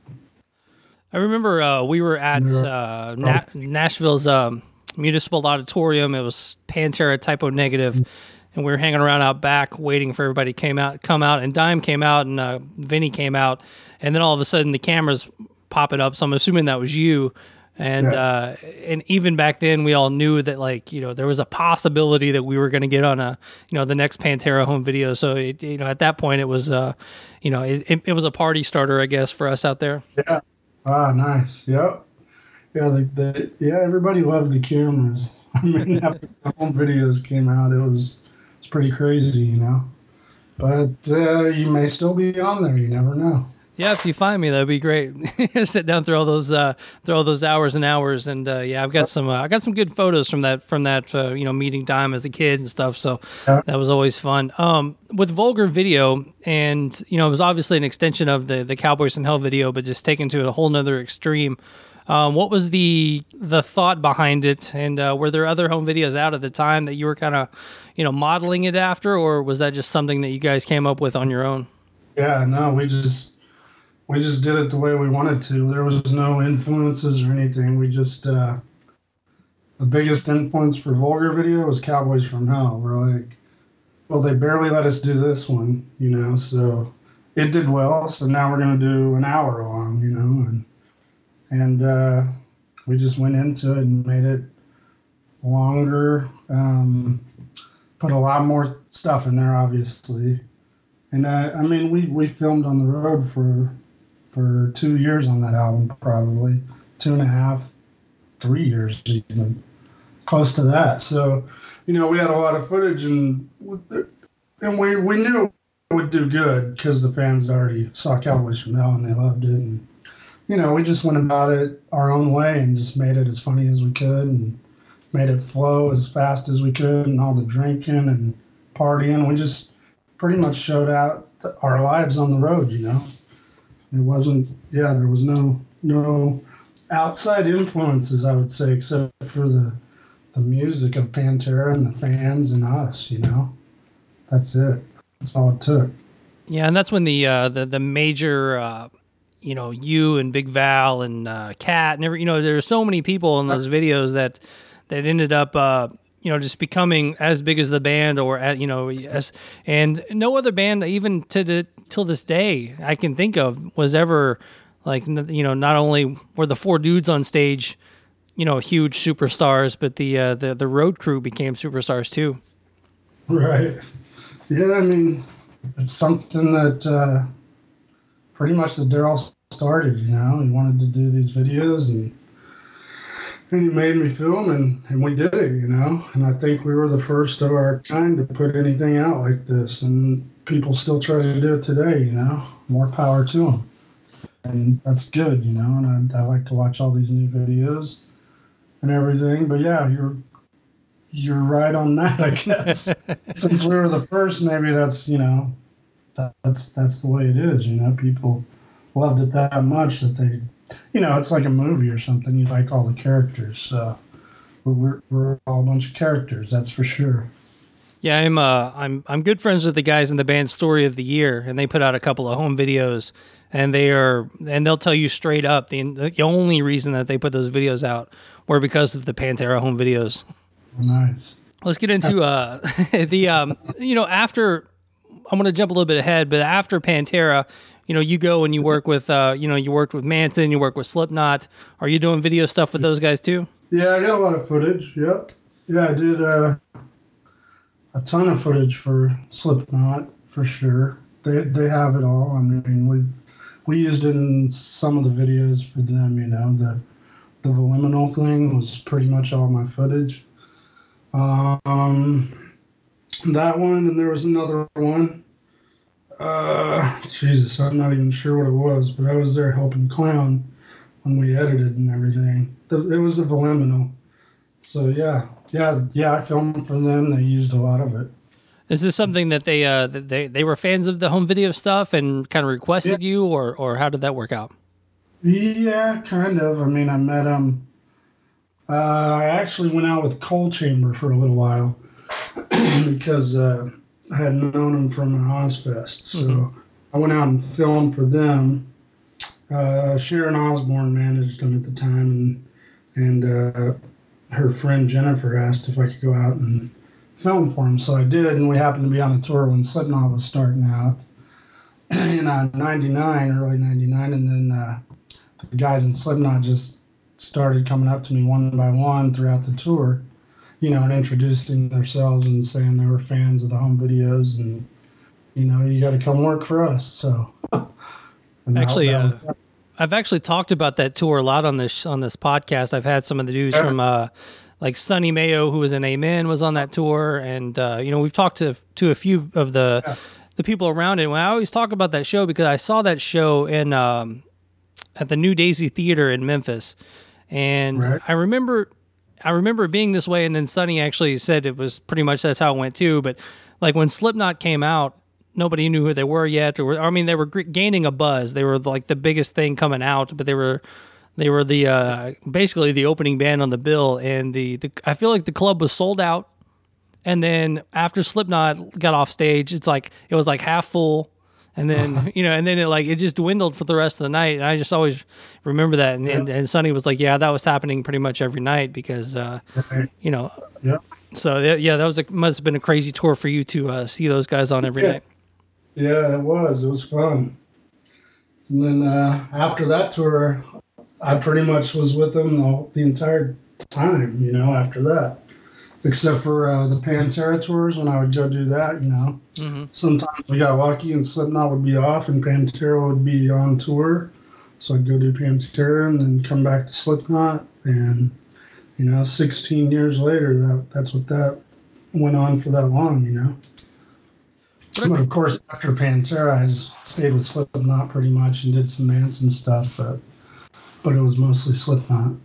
I remember uh, we were at uh, Na- Nashville's um, Municipal Auditorium. It was Pantera Typo Negative, and we were hanging around out back waiting for everybody to came out, come out. And Dime came out, and uh, Vinny came out, and then all of a sudden the cameras popping up. So I'm assuming that was you. And Yeah. uh, and even back then, we all knew that like you know there was a possibility that we were going to get on a you know the next Pantera home video. So it, you know at that point it was uh, you know it, it, it was a party starter, I guess, for us out there. Yeah. Ah, nice. Yep. Yeah, the, the yeah, everybody loved the cameras. I mean, after the home videos came out, it was it's pretty crazy, you know. But uh, you may still be on there. You never know. Yeah, if you find me, that'd be great. Sit down through all those uh, through all those hours and hours, and uh, yeah, I've got some uh, I got some good photos from that from that uh, you know meeting Dime as a kid and stuff. So Yeah. that was always fun. Um, with Vulgar Video, and you know, it was obviously an extension of the the Cowboys from Hell video, but just taken to a whole nother extreme. Um, what was the the thought behind it, and uh, were there other home videos out at the time that you were kind of you know modeling it after, or was that just something that you guys came up with on your own? Yeah, no, we just we just did it the way we wanted to. There was no influences or anything. We just uh, the biggest influence for Vulgar Video was Cowboys from Hell. We're like, well, they barely let us do this one, you know, so it did well. So now we're gonna do an hour long, you know, and and uh, we just went into it and made it longer. Um, put a lot more stuff in there, obviously. And uh, I mean, we we filmed on the road for for two years on that album, probably two and a half, three years even, close to that. So, you know, we had a lot of footage, and and we we knew it would do good because the fans already saw Cowboys from Hell and they loved it. And you know, we just went about it our own way and just made it as funny as we could and made it flow as fast as we could, and all the drinking and partying. We just pretty much showed out our lives on the road, you know. It wasn't, yeah, there was no no outside influences, I would say, except for the the music of Pantera and the fans and us, you know. That's it. That's all it took. Yeah, and that's when the uh, the the major, uh, you know, you and Big Val and uh, Cat and every, you know, there's so many people in those videos that that ended up, uh, you know, just becoming as big as the band, or uh, you know, as and no other band even to the till this day I can think of was ever like, you know, not only were the four dudes on stage, you know, huge superstars, but the uh, the the road crew became superstars too. Right. Yeah, I mean, it's something that uh, pretty much that Daryl started, you know. He wanted to do these videos, and and he made me film, and, and we did it, you know. And I think we were the first of our kind to put anything out like this, and people still try to do it today, you know. More power to them. And that's good, you know, and I, I like to watch all these new videos and everything. But yeah, you're you're right on that, I guess. Since we were the first, maybe that's, you know, that, that's that's the way it is, you know. People loved it that much that they, you know, it's like a movie or something. You like all the characters. So we're we're all a bunch of characters, that's for sure. Yeah, I'm uh, I'm I'm good friends with the guys in the band Story of the Year, and they put out a couple of home videos, and they are and they'll tell you straight up the the only reason that they put those videos out were because of the Pantera home videos. Nice. Let's get into uh the um you know after I'm going to jump a little bit ahead, but after Pantera, you know, you go and you work with, uh, you know, you worked with Manson, you work with Slipknot. Are you doing video stuff with those guys too? Yeah, I got a lot of footage. Yep. Yeah, I did uh, a ton of footage for Slipknot for sure. They they have it all. I mean, we we used it in some of the videos for them. You know, the the Voliminal thing was pretty much all my footage. Um, that one, and there was another one. Uh, Jesus, I'm not even sure what it was, but I was there helping Clown when we edited and everything. It was the Voliminal. So yeah, yeah, yeah. I filmed for them. They used a lot of it. Is this something that they uh that they they were fans of the home video stuff and kind of requested yeah. you, or or how did that work out? Yeah, kind of. I mean, I met them. Uh, I actually went out with Coal Chamber for a little while because uh, I had known them from an Ozfest. So mm-hmm. I went out and filmed for them. Uh, Sharon Osbourne managed them at the time, and and uh, her friend Jennifer asked if I could go out and film for them. So I did, and we happened to be on a tour when Slipknot was starting out in uh, ninety-nine, early ninety-nine, and then uh, the guys in Slipknot just started coming up to me one by one throughout the tour, you know, and introducing themselves and saying they were fans of the home videos and, you know, you got to come work for us. So actually, that, that uh, was, I've actually talked about that tour a lot on this on this podcast. I've had some of the dudes from uh, like Sonny Mayo, who was in Amen, was on that tour, and uh, you know, we've talked to to a few of the yeah. the people around it. When I always talk about that show because I saw that show in um, at the New Daisy Theater in Memphis. And right. I remember, I remember being this way, and then Sonny actually said it was pretty much that's how it went too. But like when Slipknot came out, nobody knew who they were yet, or, or I mean, they were gaining a buzz. They were like the biggest thing coming out, but they were, they were the uh, basically the opening band on the bill, and the, the I feel like the club was sold out. And then after Slipknot got off stage, it's like it was like half full. And then, you know, and then it like, it just dwindled for the rest of the night. And I just always remember that. And, yeah. and, and Sonny was like, yeah, that was happening pretty much every night because, uh, right. you know, yeah. So yeah, that was a, must have been a crazy tour for you to uh, see those guys on every yeah. night. Yeah, it was. It was fun. And then uh, after that tour, I pretty much was with them the, the entire time, you know, after that. Except for uh, the Pantera tours when I would go do that, you know. Mm-hmm. Sometimes we got lucky and Slipknot would be off and Pantera would be on tour. So I'd go do Pantera and then come back to Slipknot. And, you know, sixteen years later, that that's what that went on for that long, you know. But of course, after Pantera, I just stayed with Slipknot pretty much and did some Manson stuff, but but it was mostly Slipknot.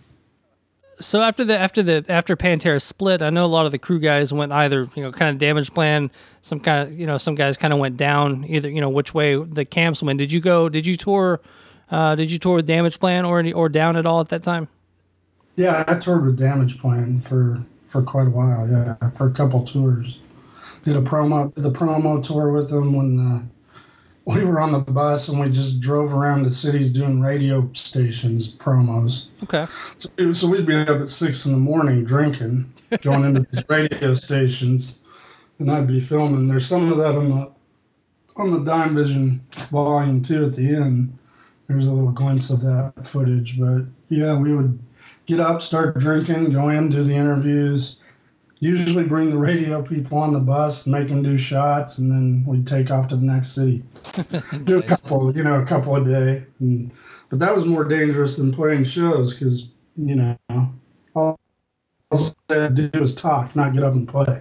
So after the after the after Pantera split, I know a lot of the crew guys went either, you know, kind of Damage Plan. Some kind of, you know, some guys kind of went down either, you know, which way the camps went. Did you go? Did you tour? Uh, did you tour with Damage Plan or or down at all at that time? Yeah, I toured with Damage Plan for for quite a while. Yeah, for a couple tours. Did a promo the promo tour with them when uh, we were on the bus and we just drove around the cities doing radio stations promos. Okay. So, so we'd be up at six in the morning drinking, going into these radio stations, and I'd be filming. There's some of that on the on the Dime Vision Volume Two at the end. There's a little glimpse of that footage, but yeah, we would get up, start drinking, go in, do the interviews. Usually bring the radio people on the bus, make them do shots, and then we'd take off to the next city. Do a couple, you know, a couple a day. And, but that was more dangerous than playing shows because, you know, all I had to do was talk, not get up and play.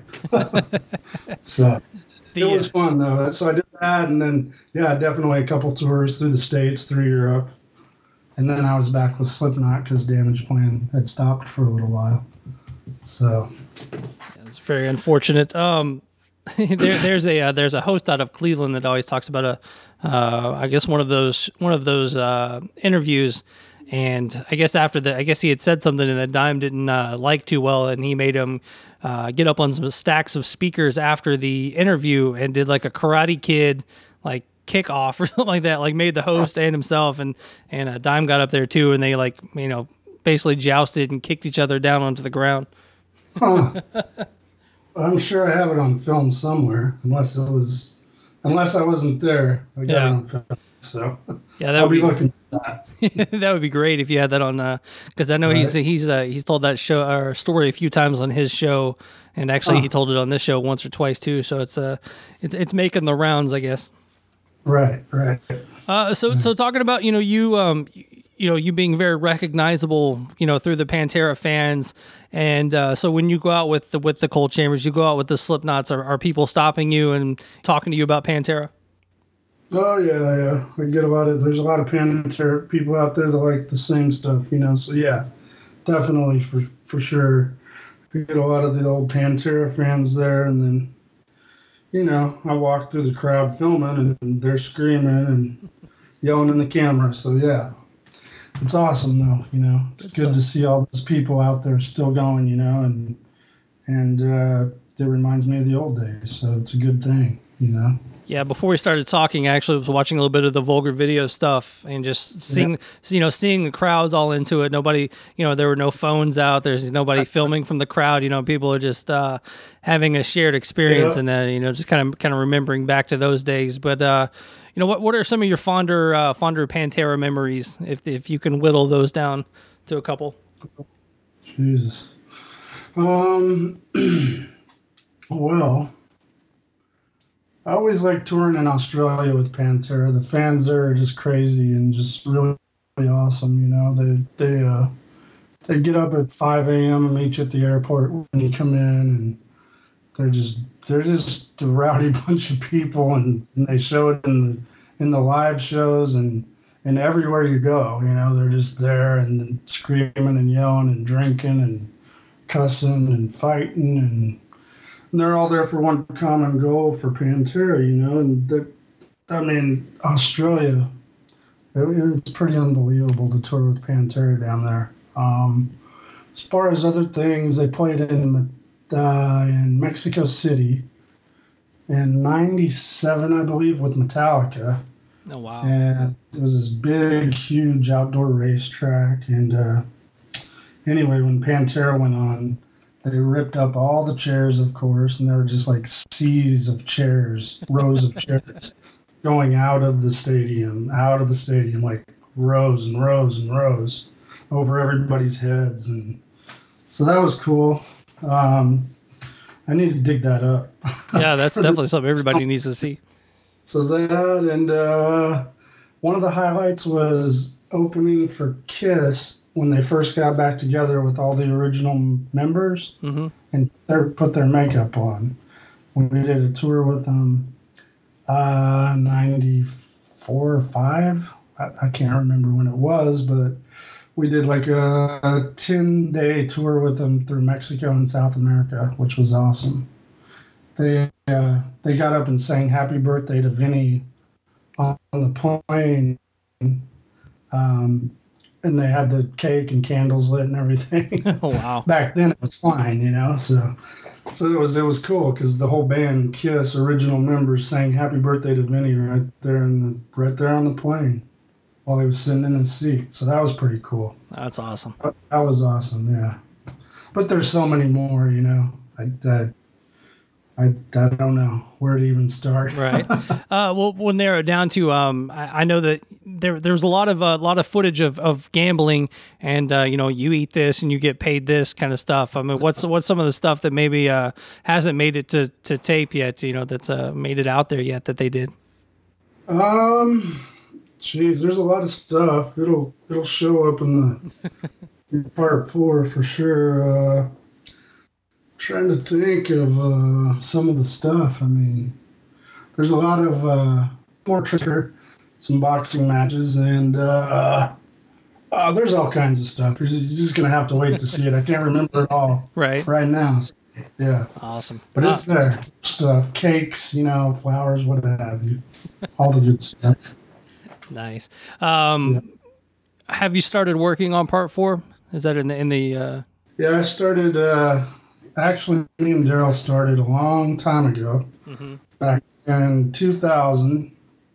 So the, it was fun, though. So I did that, and then, yeah, definitely a couple tours through the States, through Europe. And then I was back with Slipknot because Damage Plan had stopped for a little while. So it's very unfortunate. Um, there, there's a uh, there's a host out of Cleveland that always talks about a, uh, I guess one of those one of those uh, interviews, and I guess after the I guess he had said something and that Dime didn't uh, like too well, and he made him uh, get up on some stacks of speakers after the interview and did like a Karate Kid like kickoff or something like that, like made the host and himself, and and uh, Dime got up there too, and they like you know basically jousted and kicked each other down onto the ground. Huh. I'm sure I have it on film somewhere, unless it was unless I wasn't there. I got Yeah. it on film, so Yeah, that I'll would be be looking for that. that would be great if you had that on, because I know he's Right. he's uh, he's told that show or story a few times on his show, and actually Oh. he told it on this show once or twice too. So it's uh it's it's making the rounds, I guess. Right, right. Uh, so so talking about you know you um you, you know you being very recognizable you know through the Pantera fans, and uh, so when you go out with the with the Cold Chambers, you go out with the Slipknots. Are, are people stopping you and talking to you about Pantera? Oh yeah, yeah. I get a lot of. There's a lot of Pantera people out there that like the same stuff, you know. So yeah, definitely for for sure. I get a lot of the old Pantera fans there, and then, you know, I walk through the crowd filming, and they're screaming and yelling in the camera. So yeah, it's awesome though. You know, it's Good good stuff. to see all those people out there still going. You know, and and uh, it reminds me of the old days. So it's a good thing. You know. Yeah, before we started talking, I actually was watching a little bit of the Vulgar Video stuff and just seeing, Yeah. you know, seeing the crowds all into it. Nobody, you know, there were no phones out. There's nobody filming from the crowd. You know, people are just uh, having a shared experience Yeah. and, uh, you know, just kind of kind of remembering back to those days. But, uh, you know, what what are some of your fonder uh, fonder Pantera memories, if if you can whittle those down to a couple? Jesus. Um. Well. I always like touring in Australia with Pantera. The fans there are just crazy and just really, really awesome. You know, they they uh, they get up at five a.m. and meet you at the airport when you come in, and they're just they're just a rowdy bunch of people, and, and they show it in the in the live shows and and everywhere you go. You know, they're just there and screaming and yelling and drinking and cussing and fighting and. And they're all there for one common goal for Pantera, you know, and the, I mean, Australia, it, it's pretty unbelievable to tour with Pantera down there. Um, as far as other things, they played in uh, in Mexico City in ninety-seven, I believe, with Metallica. Oh, wow. And it was this big, huge outdoor racetrack. And uh, anyway, when Pantera went on, they ripped up all the chairs, of course, and there were just like seas of chairs, rows of chairs going out of the stadium, out of the stadium, like rows and rows and rows over everybody's heads. And so that was cool. Um, I need to dig that up. Yeah, that's definitely something everybody needs to see. So that, and uh, one of the highlights was opening for Kiss when they first got back together with all the original members, Mm-hmm. and they put their makeup on. We did a tour with them, uh, ninety-four or five. I, I can't remember when it was, but we did like a, a ten-day tour with them through Mexico and South America, which was awesome. They uh, they got up and sang "Happy Birthday" to Vinny on the plane. Um, and they had the cake and candles lit and everything. Oh, wow. Back then it was fine, you know. So, so it was it was cool because the whole band, Kiss original members, sang "Happy Birthday" to Vinny right there in the right there on the plane while he was sitting in his seat. So that was pretty cool. That's awesome. That was awesome, yeah. But there's so many more, you know. I I, I, I don't know where to even start. Right. Uh, we'll we'll narrow it down to. Um, I, I know that there there's a lot of a uh, lot of footage of, of gambling, and uh, you know, you eat this and you get paid this kind of stuff. I mean, what's what's some of the stuff that maybe uh, hasn't made it to, to tape yet? You know, that's uh, made it out there yet that they did. Um, geez, there's a lot of stuff. It'll it'll show up in the in part four for sure. Uh, trying to think of uh, some of the stuff. I mean, there's a lot of uh, more trigger, some boxing matches, and uh, uh, there's all kinds of stuff. You're just gonna have to wait to see it. I can't remember it all Right. right now. Yeah, Awesome. but Uh, it's there. Stuff, cakes, you know, flowers, what have you, all the good stuff. nice. Um, Have you started working on part four? Is that in the in the? Uh... Yeah, I started. Uh, actually, me and Daryl started a long time ago, Mhm. back in two thousand.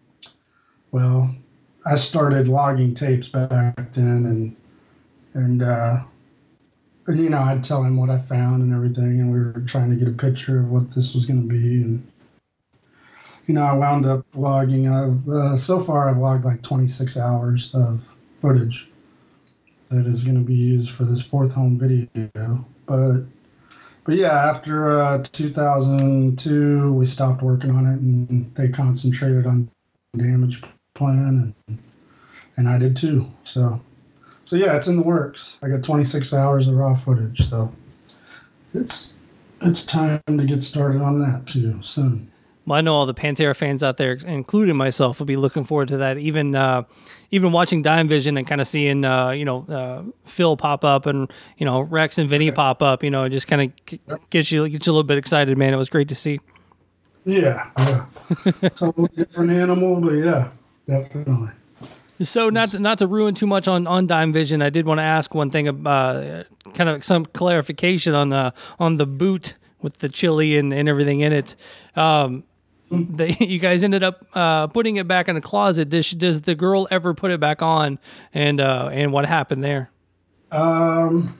Well, I started logging tapes back then, and and uh, and you know, I'd tell him what I found and everything, and we were trying to get a picture of what this was going to be, and you know, I wound up logging. I've uh, so far I've logged like twenty-six hours of footage that is going to be used for this fourth home video. But but yeah, after uh, two thousand two, we stopped working on it, and they concentrated on damage plan, and and I did too. So so yeah, it's in the works. I got twenty-six hours of raw footage, so it's it's time to get started on that too soon. Well, I know all the Pantera fans out there, including myself, will be looking forward to that. Even uh, even watching Dime Vision and kind of seeing, uh, you know, uh, Phil pop up and, you know, Rex and Vinny pop up, you know, it just kind of gets you gets you a little bit excited, man. It was great to see. Yeah, yeah. Totally different animal, but yeah, definitely. So not to, not to ruin too much on, on Dime Vision, I did want to ask one thing, uh, kind of some clarification on uh, on the boot with the chili and, and everything in it. Um, the, you guys ended up uh, putting it back in the closet. Does, does the girl ever put it back on? And uh, and what happened there? Um.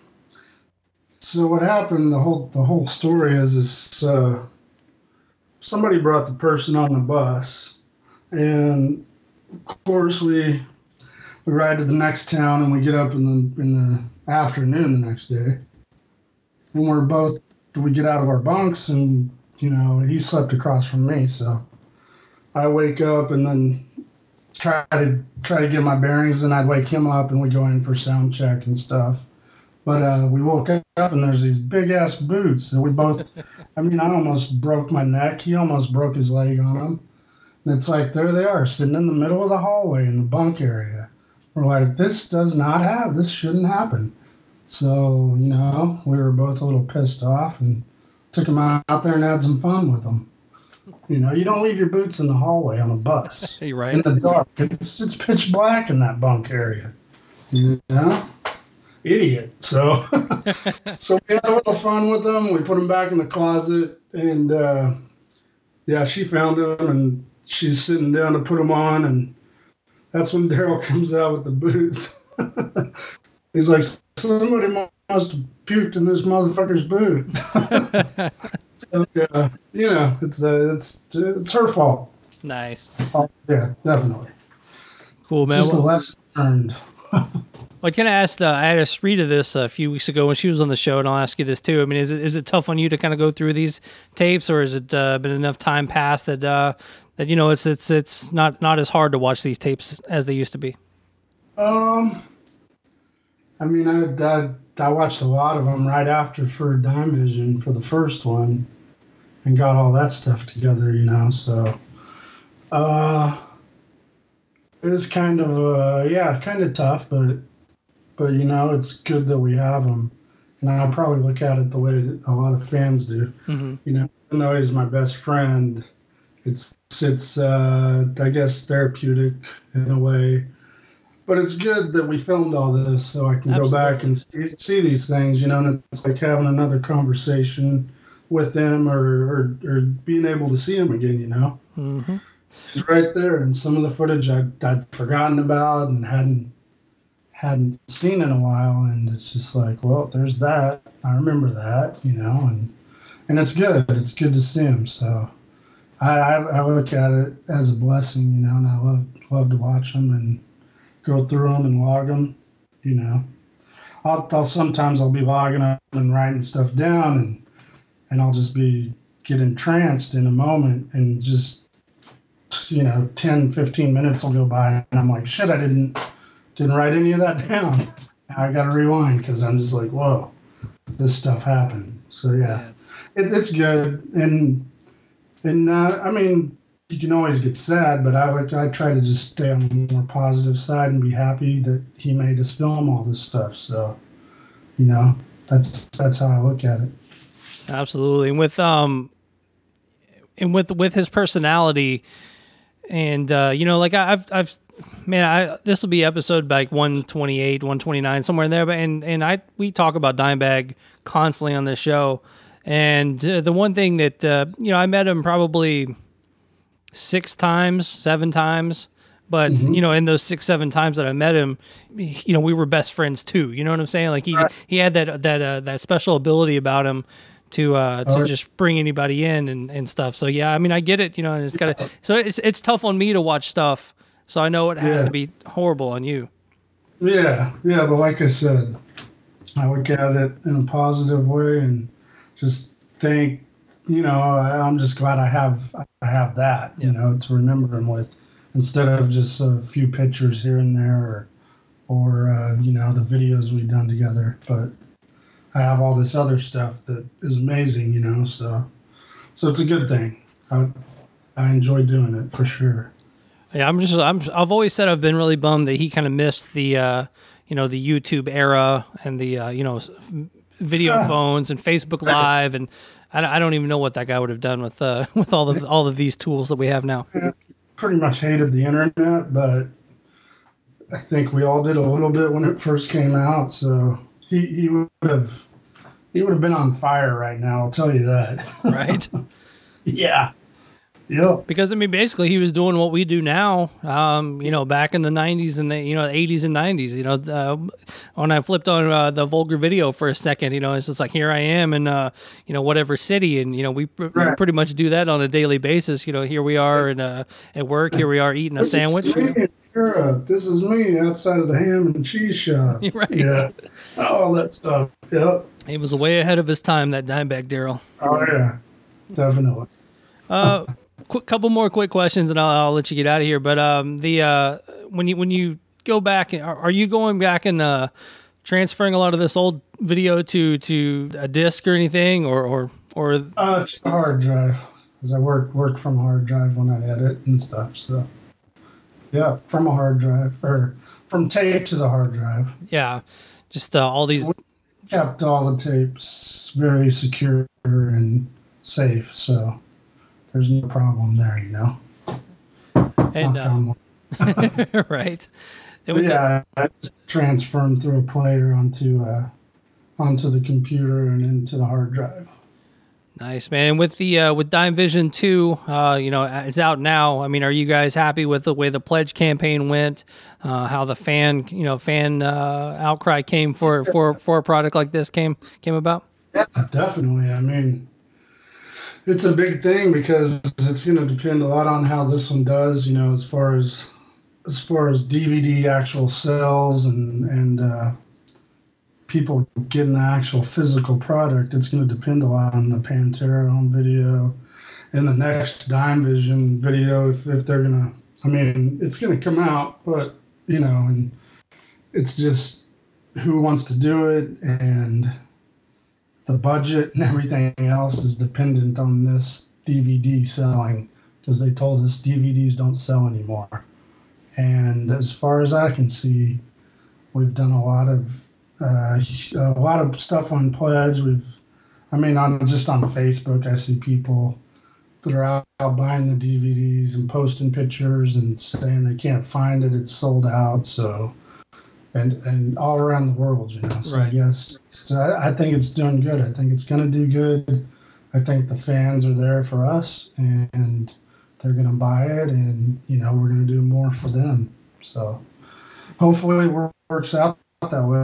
So what happened? The whole the whole story is this: uh, somebody brought the person on the bus, and of course we we ride to the next town, and we get up in the in the afternoon the next day, and we're both we get out of our bunks, and you know, he slept across from me, so I wake up and then try to try to get my bearings, and I'd wake him up, and we go in for sound check and stuff. But uh, we woke up, and there's these big ass boots, and we both. I mean, I almost broke my neck. He almost broke his leg on them. And it's like there they are, sitting in the middle of the hallway in the bunk area. We're like, this does not have. This shouldn't happen. So you know, we were both a little pissed off, and took him out, out there and had some fun with them. You know, you don't leave your boots in the hallway on a bus. You're right. In the dark. It's, it's pitch black in that bunk area. You know? Idiot. So so we had a little fun with them. We put them back in the closet. And, uh, yeah, she found them, and she's sitting down to put them on. And that's when Daryl comes out with the boots. He's like, somebody must have puked in this motherfucker's boot. So, uh, you know, it's uh, it's it's her fault. Nice. Oh, yeah, definitely. Cool, man. It's just Well, a lesson learned. I kind of asked, uh, I asked Rita this a few weeks ago when she was on the show, and I'll ask you this too. I mean, is it is it tough on you to kind of go through these tapes, or has it uh, been enough time passed that uh, that you know it's it's it's not not as hard to watch these tapes as they used to be? Um. I mean, I, I I watched a lot of them right after for Dime Vision for the first one, and got all that stuff together, you know. So, uh, it was kind of uh, yeah, kind of tough, but but you know, it's good that we have them, and I'll probably look at it the way that a lot of fans do. Mm-hmm. You know, even though he's my best friend, it's it's uh, I guess therapeutic in a way. But it's good that we filmed all this so I can Absolutely. go back and see, see these things, you know, and it's like having another conversation with them, or, or, or being able to see them again, you know. Mm-hmm. It's right there, and some of the footage I, I'd forgotten about and hadn't hadn't seen in a while, and it's just like, well, there's that. I remember that, you know, and and it's good. It's good to see them, so I, I, I look at it as a blessing, you know, and I love love to watch them and go through them and log them, you know. I'll, I'll sometimes I'll be logging them and writing stuff down, and and I'll just be get entranced in a moment, and just, you know, ten, fifteen minutes will go by, and I'm like, shit, I didn't didn't write any of that down. Now I got to rewind, because I'm just like, whoa, this stuff happened. So yeah, Yeah, it's- it's it's good, and and uh, I mean, you can always get sad, but I like I try to just stay on the more positive side and be happy that he made us film all this stuff. So, you know, that's that's how I look at it. Absolutely. And with um and with with his personality, and uh, you know, like I, I've I've man, I this will be episode like one twenty-eight, one twenty-nine, somewhere in there. But and and I we talk about Dimebag constantly on this show, and uh, the one thing that uh, you know, I met him probably six times, seven times. But, Mm-hmm. you know, in those six, seven times that I met him, you know, we were best friends too. You know what I'm saying? Like he, Right. he had that, that, uh, that special ability about him to uh, to Oh. just bring anybody in and, and stuff. So yeah, I mean, I get it, you know, and it's got to. So it's it's tough on me to watch stuff. So I know it has Yeah. to be horrible on you. Yeah, yeah, but like I said, I look at it in a positive way and just think, you know, I- I'm just glad I have I have that, you know, to remember him with, instead of just a few pictures here and there, or, or uh, you know, the videos we've done together. But I have all this other stuff that is amazing, you know, so so it's a good thing. I I enjoy doing it for sure. Yeah, I'm just I'm I've always said I've been really bummed that he kind of missed the uh, you know, the YouTube era and the uh, you know, s- video Yeah. phones and Facebook Live, and I, I don't even know what that guy would have done with uh, with all of all of these tools that we have now. Pretty much hated the internet, but I think we all did a little bit when it first came out. So he, he would have he would have been on fire right now. I'll tell you that. Right? Yeah. Yep. Because I mean, basically, he was doing what we do now. Um, you know, back in the nineties and the you know eighties and nineties. You know, uh, when I flipped on uh, the vulgar video for a second, you know, it's just like, here I am in uh, you know, whatever city, and you know, we, pr- we Right. pretty much do that on a daily basis. You know, here we are in, uh, at work. Here we are eating a This is sandwich. me, Europe. This is me outside of the ham and cheese shop. Right. Yeah. All that stuff. Yep. He was way ahead of his time, that Dimebag Daryl. Oh yeah. Definitely. Uh, quick, couple more quick questions, and I'll, I'll let you get out of here. But um, the uh, when you when you go back, are, are you going back and uh, transferring a lot of this old video to to a disc or anything, or or or Uh, to the hard drive, because I work work from a hard drive when I edit and stuff. So, yeah, from a hard drive, or from tape to the hard drive. yeah, just uh, all these. Kept all the tapes very secure and safe, so there's no problem there, you know. And Knock uh, on wood. right. But And with the- yeah, I just transfer them through a player onto uh, onto the computer and into the hard drive. Nice, man. And with the uh, with Dime Vision two, uh, you know, it's out now. I mean, are you guys happy with the way the pledge campaign went? Uh, how the fan, you know, fan uh, outcry came for, for, for a product like this came came about? Yeah, definitely. I mean, it's a big thing because it's going to depend a lot on how this one does. You know, as far as as far as D V D actual sales and and uh, people getting the actual physical product, it's going to depend a lot on the Pantera home video and the next Dime Vision video. If if they're gonna, I mean, it's going to come out, but you know, and it's just who wants to do it, and the budget and everything else is dependent on this D V D selling, because they told us D V Ds don't sell anymore. And as far as I can see, we've done a lot of uh, a lot of stuff on Pledge. We've, I mean, on just on Facebook, I see people that are out, out buying the D V Ds and posting pictures and saying they can't find it, it's sold out. So, and and all around the world, you know. So Right. yes, it's, I, I think it's doing good. I think it's going to do good. I think the fans are there for us, and, and they're going to buy it, and you know, we're going to do more for them. So hopefully it works out that way.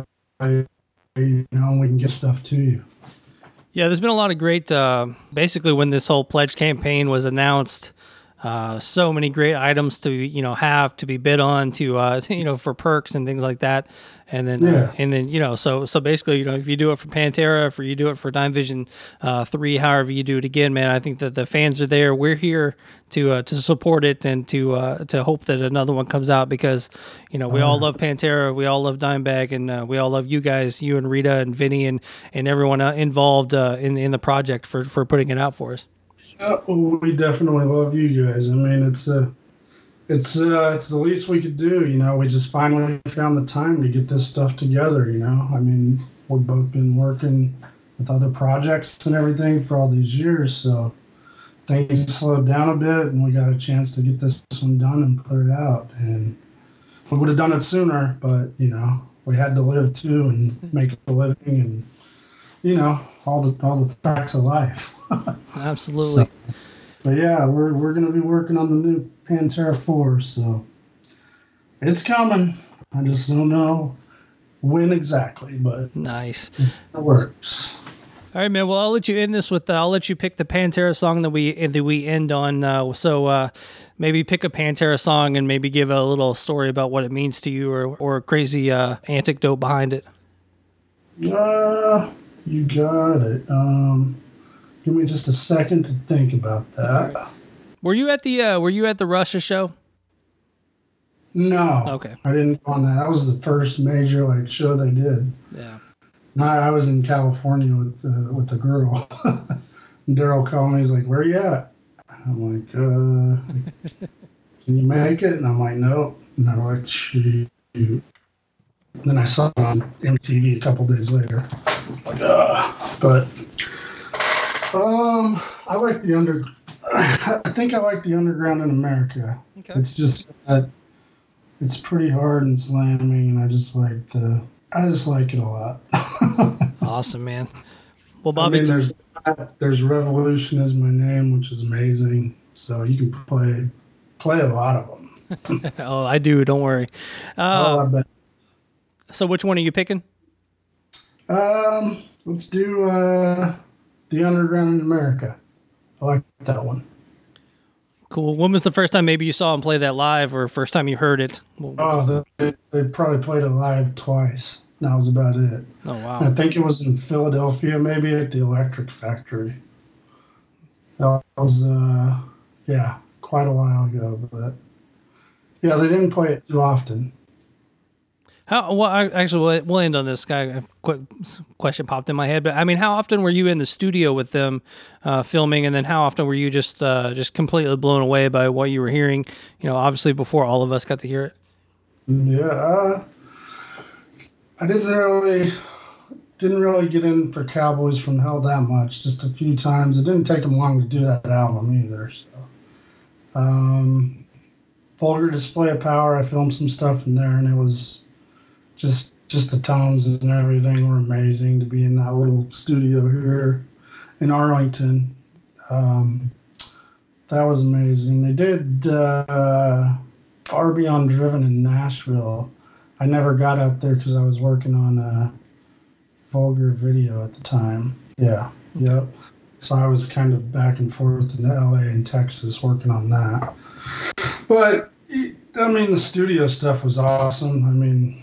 You know, and we can get stuff to you. Yeah, there's been a lot of great, uh, basically when this whole pledge campaign was announced, uh, so many great items to, you know, have to be bid on to, uh, you know, for perks and things like that. And then, Yeah. uh, and then, you know, so, so basically, you know, if you do it for Pantera, if you do it for Dime Vision, uh, three, however you do it again, man, I think that the fans are there. We're here to, uh, to support it and to, uh, to hope that another one comes out, because, you know, we all love Pantera. We all love Dimebag, and, uh, we all love you guys, you and Rita and Vinny and, and everyone uh, involved, uh, in, in the project for, for putting it out for us. Uh, we definitely love you guys. I mean, it's uh, it's uh, it's the least we could do. You know, we just finally found the time to get this stuff together. You know, I mean, we've both been working with other projects and everything for all these years, so things slowed down a bit, and we got a chance to get this one done and put it out. And we would have done it sooner, but you know, we had to live too and make a living, and you know, all the all the facts of life. Absolutely. So, but yeah, we're we're gonna be working on the new Pantera four, so it's coming. I just don't know when exactly, but Nice. it's in the works. All right, man. Well, I'll let you end this with. Uh, I'll let you pick the Pantera song that we that we end on. Uh, so uh, maybe pick a Pantera song and maybe give a little story about what it means to you, or or a crazy uh, anecdote behind it. Uh, you got it. Um, give me just a second to think about that. Right. Were you at the uh, Were you at the Russia show? No. Okay. I didn't go on that. That was the first major like show they did. Yeah. No, I was in California with the with the girl. And Daryl called me. He's like, "Where you at?" I'm like, "Uh, can you make it?" And I'm like, "No." And they're like, "Shoot." Then I saw it on M T V a couple days later. Like, uh, but um, I like the under. I think I like the underground in America. Okay. It's just that it's pretty hard and slamming, and I just like the. I just like it a lot. Awesome, man. Well, Bobby, I mean, there's there's Revolution is my name, which is amazing. So you can play play a lot of them. oh, I do. Don't worry. Uh, oh, I bet. So, which one are you picking? Um, let's do uh, the Underground in America. I like that one. Cool. When was the first time maybe you saw him play that live, or first time you heard it? Oh, they, they probably played it live twice. That was about it. Oh, wow. I think it was in Philadelphia, maybe at the Electric Factory. That was, uh, yeah, quite a while ago. But, yeah, they didn't play it too often. How? Well, I, actually, we'll, we'll end on this. Guy, a quick question popped in my head, but I mean, how often were you in the studio with them uh, filming, and then how often were you just uh, just completely blown away by what you were hearing? You know, obviously before all of us got to hear it. Yeah, uh, I didn't really didn't really get in for Cowboys from Hell that much. Just a few times. It didn't take them long to do that album either. So, um, Vulgar Display of Power. I filmed some stuff in there, and it was. Just just the tones and everything were amazing to be in that little studio here in Arlington. Um, that was amazing. They did uh, Far Beyond Driven in Nashville. I never got out there because I was working on a Vulgar video at the time. Yeah, yep. So I was kind of back and forth in L A and Texas working on that. But, I mean, the studio stuff was awesome. I mean...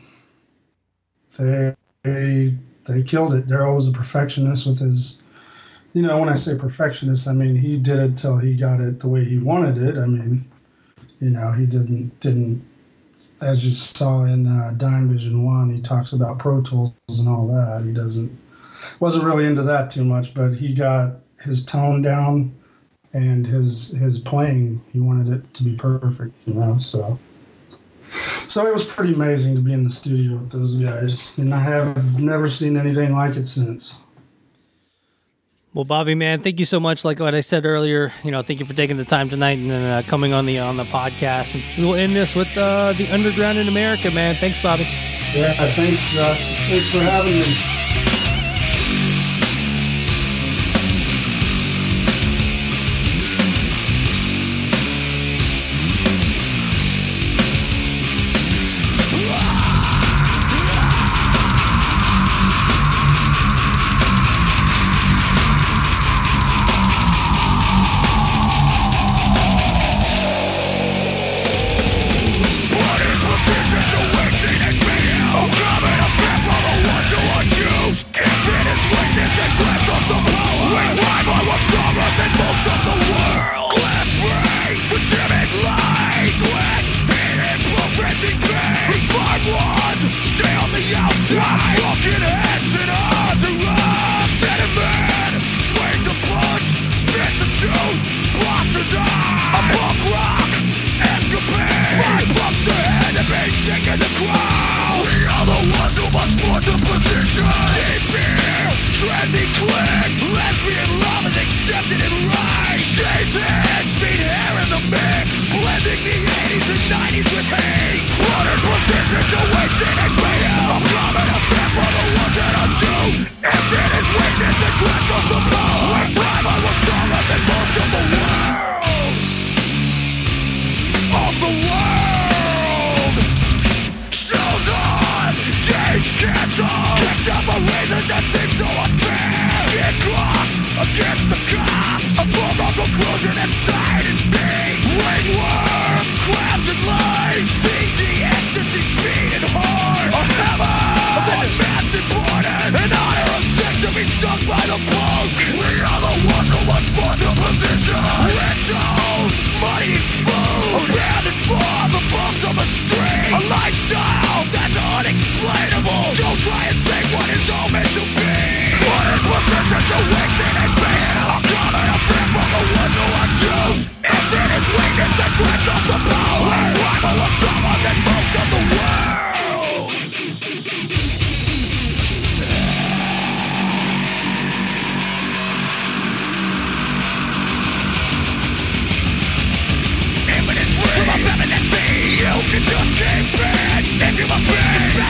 They, they they killed it. Daryl was a perfectionist with his, you know, when I say perfectionist, I mean he did it till he got it the way he wanted it. I mean, you know, he didn't didn't, as you saw in uh, Dime Vision One, he talks about Pro Tools and all that. He doesn't wasn't really into that too much, but he got his tone down and his his playing. He wanted it to be perfect, you know. So. So it was pretty amazing to be in the studio with those guys, and I have never seen anything like it since. Well, Bobby, man, thank you so much. Like what I said earlier, you know, thank you for taking the time tonight and uh, coming on the on the podcast. And we'll end this with uh, the Underground in America, man. Thanks, Bobby. Yeah, thanks, Josh. Thanks for having me. Kicked up a reason that seems so unfair.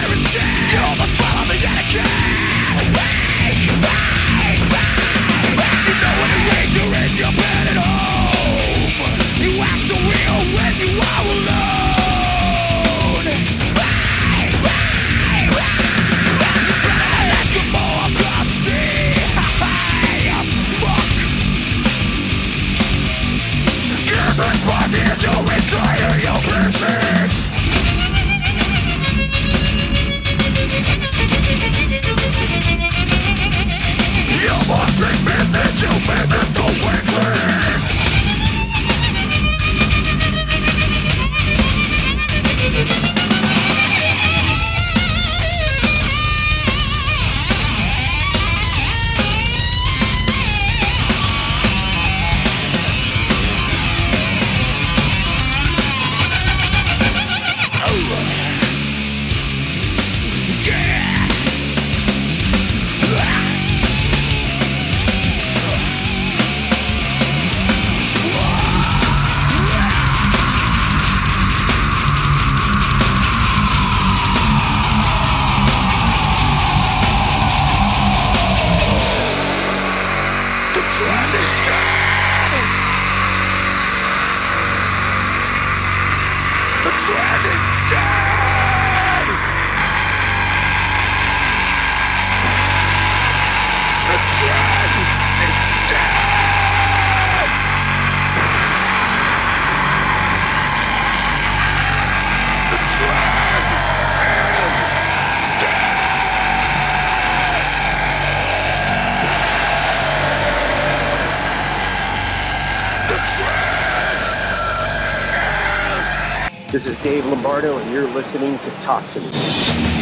This is Dave Lombardo, and you're listening to Talk to Me.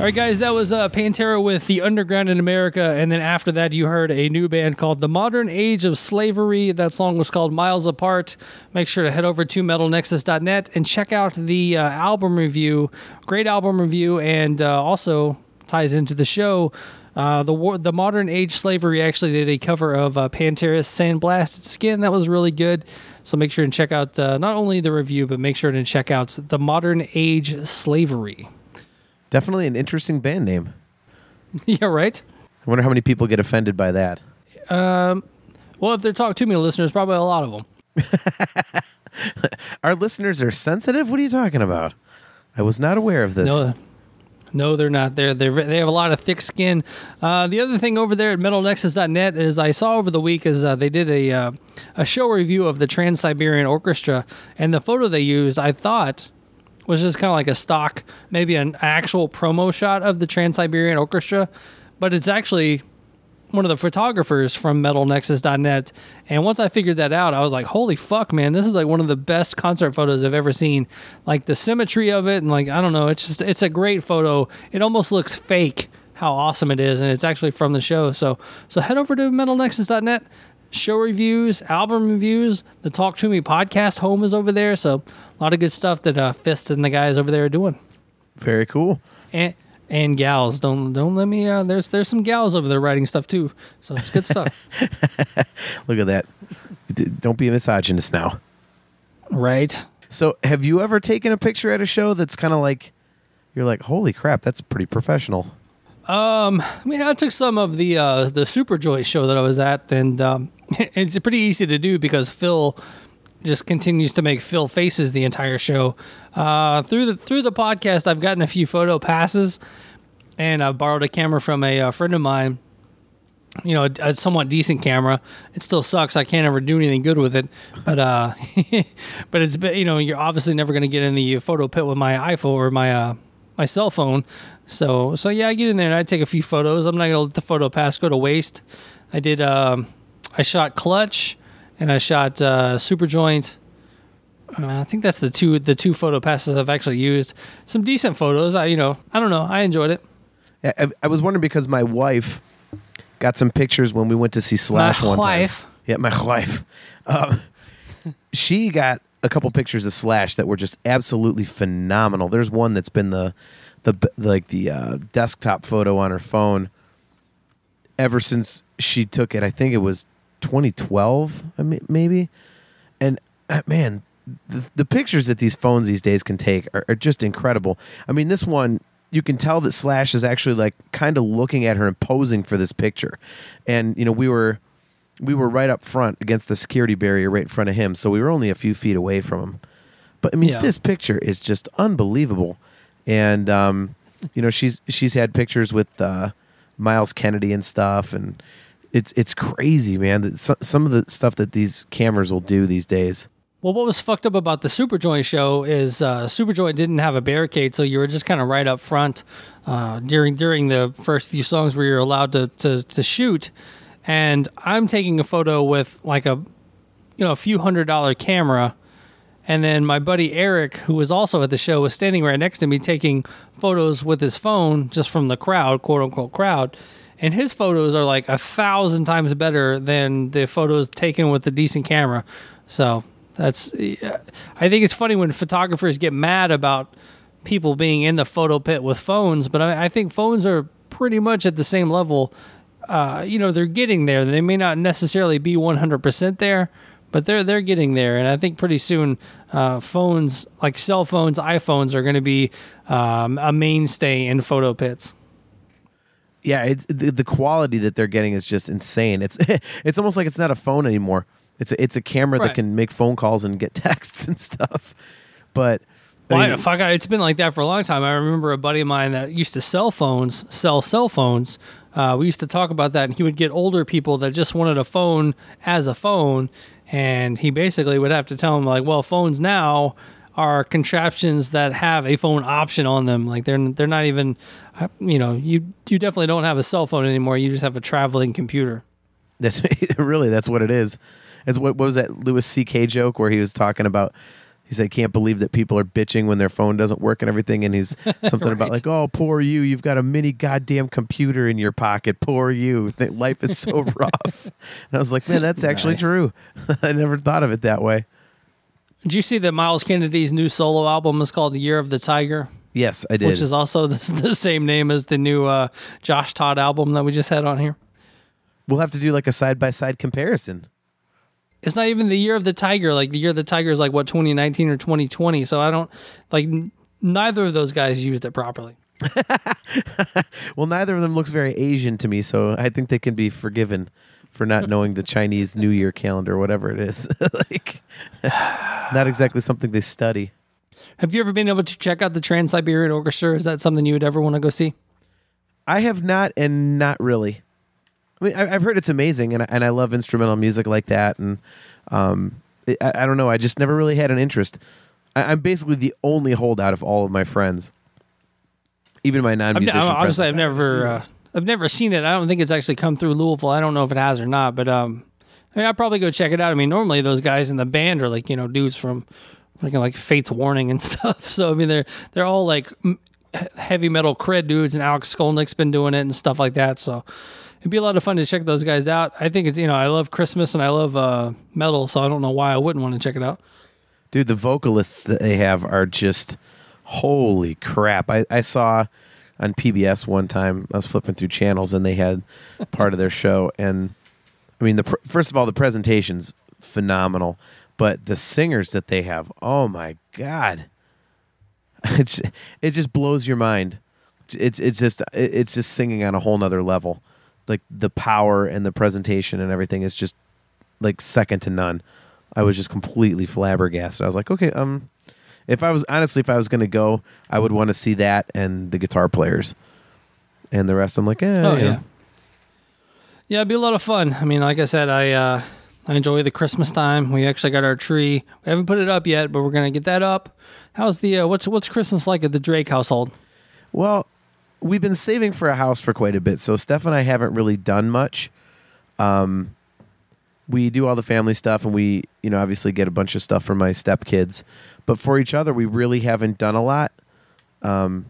All right, guys, that was uh, Pantera with The Underground in America, and then after that you heard a new band called The Modern Age of Slavery. That song was called Miles Apart. Make sure to head over to metal nexus dot net and check out the uh, album review. Great album review, and uh, also ties into the show. Uh, the war, the Modern Age Slavery actually did a cover of uh, Pantera's Sandblasted Skin. That was really good. So make sure and check out uh, not only the review, but make sure to check out The Modern Age Slavery. Definitely an interesting band name. Yeah, right? I wonder how many people get offended by that. Um, well, if they're Talk To Me listeners, probably a lot of them. Our listeners are sensitive? What are you talking about? I was not aware of this. No, no they're not. They're, they're, they have a lot of thick skin. Uh, the other thing over there at metal nexus dot net is I saw over the week is uh, they did a, uh, a show review of the Trans-Siberian Orchestra, and the photo they used, I thought, was just kind of like a stock, maybe an actual promo shot of the Trans-Siberian Orchestra, but it's actually one of the photographers from metal nexus dot net. And once I figured that out, I was like, holy fuck, man, this is like one of the best concert photos I've ever seen. Like the symmetry of it, and like, I don't know, it's just, it's a great photo. It almost looks fake how awesome it is, and it's actually from the show. So, so head over to metal nexus dot net. Show reviews, album reviews, the Talk To Me podcast home is over there. So a lot of good stuff that uh, Fist and the guys over there are doing. Very cool. And and gals, don't don't let me. Uh, there's there's some gals over there writing stuff too. So it's good stuff. Look at that. D- don't be a misogynist now. Right. So have you ever taken a picture at a show that's kind of like, you're like, holy crap, that's pretty professional? Um, I mean, I took some of the uh, the Superjoy show that I was at, and um, it's pretty easy to do because Phil just continues to make Phil faces the entire show. Uh, through the through the podcast, I've gotten a few photo passes, and I borrowed a camera from a, a friend of mine. You know, a, a somewhat decent camera. It still sucks. I can't ever do anything good with it, but uh, but it's you know, you're obviously never going to get in the photo pit with my iPhone or my uh, my cell phone. So, so yeah, I get in there and I take a few photos. I'm not gonna let the photo pass go to waste. I did. Um, I shot Clutch, and I shot uh, Superjoint. Uh, I think that's the two the two photo passes I've actually used. Some decent photos. I you know I don't know. I enjoyed it. I, I was wondering because my wife got some pictures when we went to see Slash my one wife. time. Yeah, my wife. Um, she got a couple pictures of Slash that were just absolutely phenomenal. There's one that's been the the like the uh, desktop photo on her phone ever since she took it. I think it was twenty twelve, maybe. And uh, man, the, the pictures that these phones these days can take are, are just incredible. I mean, this one, you can tell that Slash is actually like kind of looking at her and posing for this picture. And you know, we were we were right up front against the security barrier right in front of him, so we were only a few feet away from him. But I mean, yeah. This picture is just unbelievable. And um, you know, she's she's had pictures with uh, Miles Kennedy and stuff, and it's it's crazy, man. Some of the stuff that these cameras will do these days. Well, what was fucked up about the Superjoint show is uh, Superjoint didn't have a barricade, so you were just kind of right up front uh, during during the first few songs where you're allowed to, to to shoot. And I'm taking a photo with like a you know a few hundred dollar camera. And then my buddy Eric, who was also at the show, was standing right next to me taking photos with his phone just from the crowd, quote-unquote crowd. And his photos are like a thousand times better than the photos taken with the decent camera. So that's... I think it's funny when photographers get mad about people being in the photo pit with phones, but I, I think phones are pretty much at the same level. Uh, you know, they're getting there. They may not necessarily be one hundred percent there, but they're they're getting there, and I think pretty soon uh, phones, like cell phones, iPhones, are going to be um, a mainstay in photo pits. Yeah, it's, the, the quality that they're getting is just insane. It's it's almost like it's not a phone anymore. It's a, it's a camera Right. that can make phone calls and get texts and stuff. But I Well, mean, I, fuck, I- it's been like that for a long time. I remember a buddy of mine that used to sell phones, sell cell phones. Uh, we used to talk about that, and he would get older people that just wanted a phone as a phone, and he basically would have to tell them, like, well, phones now are contraptions that have a phone option on them. Like, they're they're not even, you know, you you definitely don't have a cell phone anymore. You just have a traveling computer. that's really that's what it is. It's what, what was that Louis C K joke where he was talking about? He he said, can't believe that people are bitching when their phone doesn't work and everything. And he's something Right. about like, oh, poor you. You've got a mini goddamn computer in your pocket. Poor you. Th- Life is so rough. And I was like, man, that's actually Nice. true. I never thought of it that way. Did you see that Miles Kennedy's new solo album is called The Year of the Tiger? Yes, I did. Which is also the, the same name as the new uh, Josh Todd album that we just had on here. We'll have to do like a side-by-side comparison. It's not even the Year of the Tiger. Like the Year of the Tiger is like what twenty nineteen or twenty twenty. So I don't like n- neither of those guys used it properly. Well, neither of them looks very Asian to me, so I think they can be forgiven for not knowing the Chinese New Year calendar, whatever it is. Like, not exactly something they study. Have you ever been able to check out the Trans-Siberian Orchestra? Is that something you would ever want to go see? I have not, and not really. I mean, I- I've heard it's amazing, and I, and I love instrumental music like that, and um, it, I, I don't know. I just never really had an interest. I, I'm basically the only holdout of all of my friends, even my I've, non-musician I've, friends. honestly, I've never, uh, I've never seen it. I don't think it's actually come through Louisville. I don't know if it has or not, but um, I mean, I'd probably go check it out. I mean, normally those guys in the band are like, you know, dudes from like, like Fate's Warning and stuff. So I mean, they're they're all like m- heavy metal cred dudes, and Alex Skolnick's been doing it and stuff like that. So it'd be a lot of fun to check those guys out. I think it's, you know, I love Christmas and I love uh, metal, so I don't know why I wouldn't want to check it out. Dude, the vocalists that they have are just holy crap. I, I saw on P B S one time, I was flipping through channels and they had part of their show. And I mean, the pr- first of all, the presentation's phenomenal, but the singers that they have, oh my God. It's, it just blows your mind. It's, it's just, it's just singing on a whole nother level. Like the power and the presentation and everything is just like second to none. I was just completely flabbergasted. I was like, okay, um, if I was honestly, if I was going to go, I would want to see that and the guitar players, and the rest. I'm like, eh, Oh you know. yeah, yeah, it'd be a lot of fun. I mean, like I said, I uh, I enjoy the Christmas time. We actually got our tree. We haven't put it up yet, but we're gonna get that up. How's the uh, what's what's Christmas like at the Drake household? Well, we've been saving for a house for quite a bit, so Steph and I haven't really done much. Um, we do all the family stuff, and we, you know, obviously get a bunch of stuff for my stepkids. But for each other, we really haven't done a lot, um,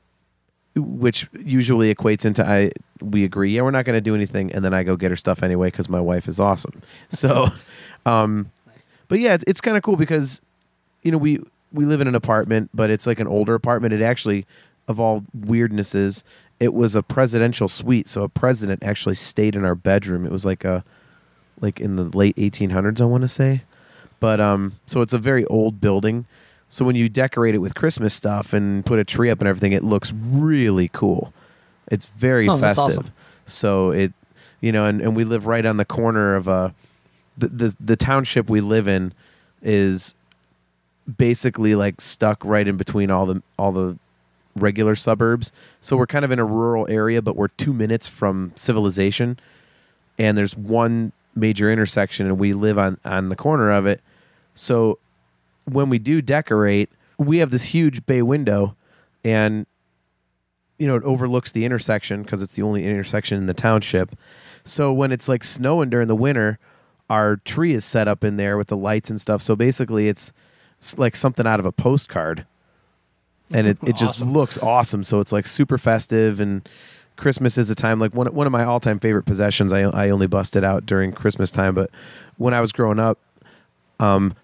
which usually equates into I we agree, yeah, we're not going to do anything, and then I go get her stuff anyway because my wife is awesome. So, um, but yeah, it's, it's kind of cool because, you know, we we live in an apartment, but it's like an older apartment. It actually, of all weirdnesses, it was a presidential suite, so a president actually stayed in our bedroom. It was like a like in the late eighteen hundreds, I want to say. But um, so it's a very old building. So when you decorate it with Christmas stuff and put a tree up and everything, it looks really cool. It's very Oh, that's festive. awesome. So it, you know, and, and we live right on the corner of a, the, the the township we live in is basically like stuck right in between all the all the regular suburbs. So we're kind of in a rural area, but we're two minutes from civilization. And there's one major intersection, and we live on, on the corner of it. So when we do decorate, we have this huge bay window, and you know it overlooks the intersection because it's the only intersection in the township. So when it's like snowing during the winter, our tree is set up in there with the lights and stuff. So basically, it's, it's like something out of a postcard, and it, it just Awesome. looks awesome. So it's like super festive, and Christmas is a time like one one of my all time favorite possessions. I I only busted out during Christmas time, but when I was growing up, um.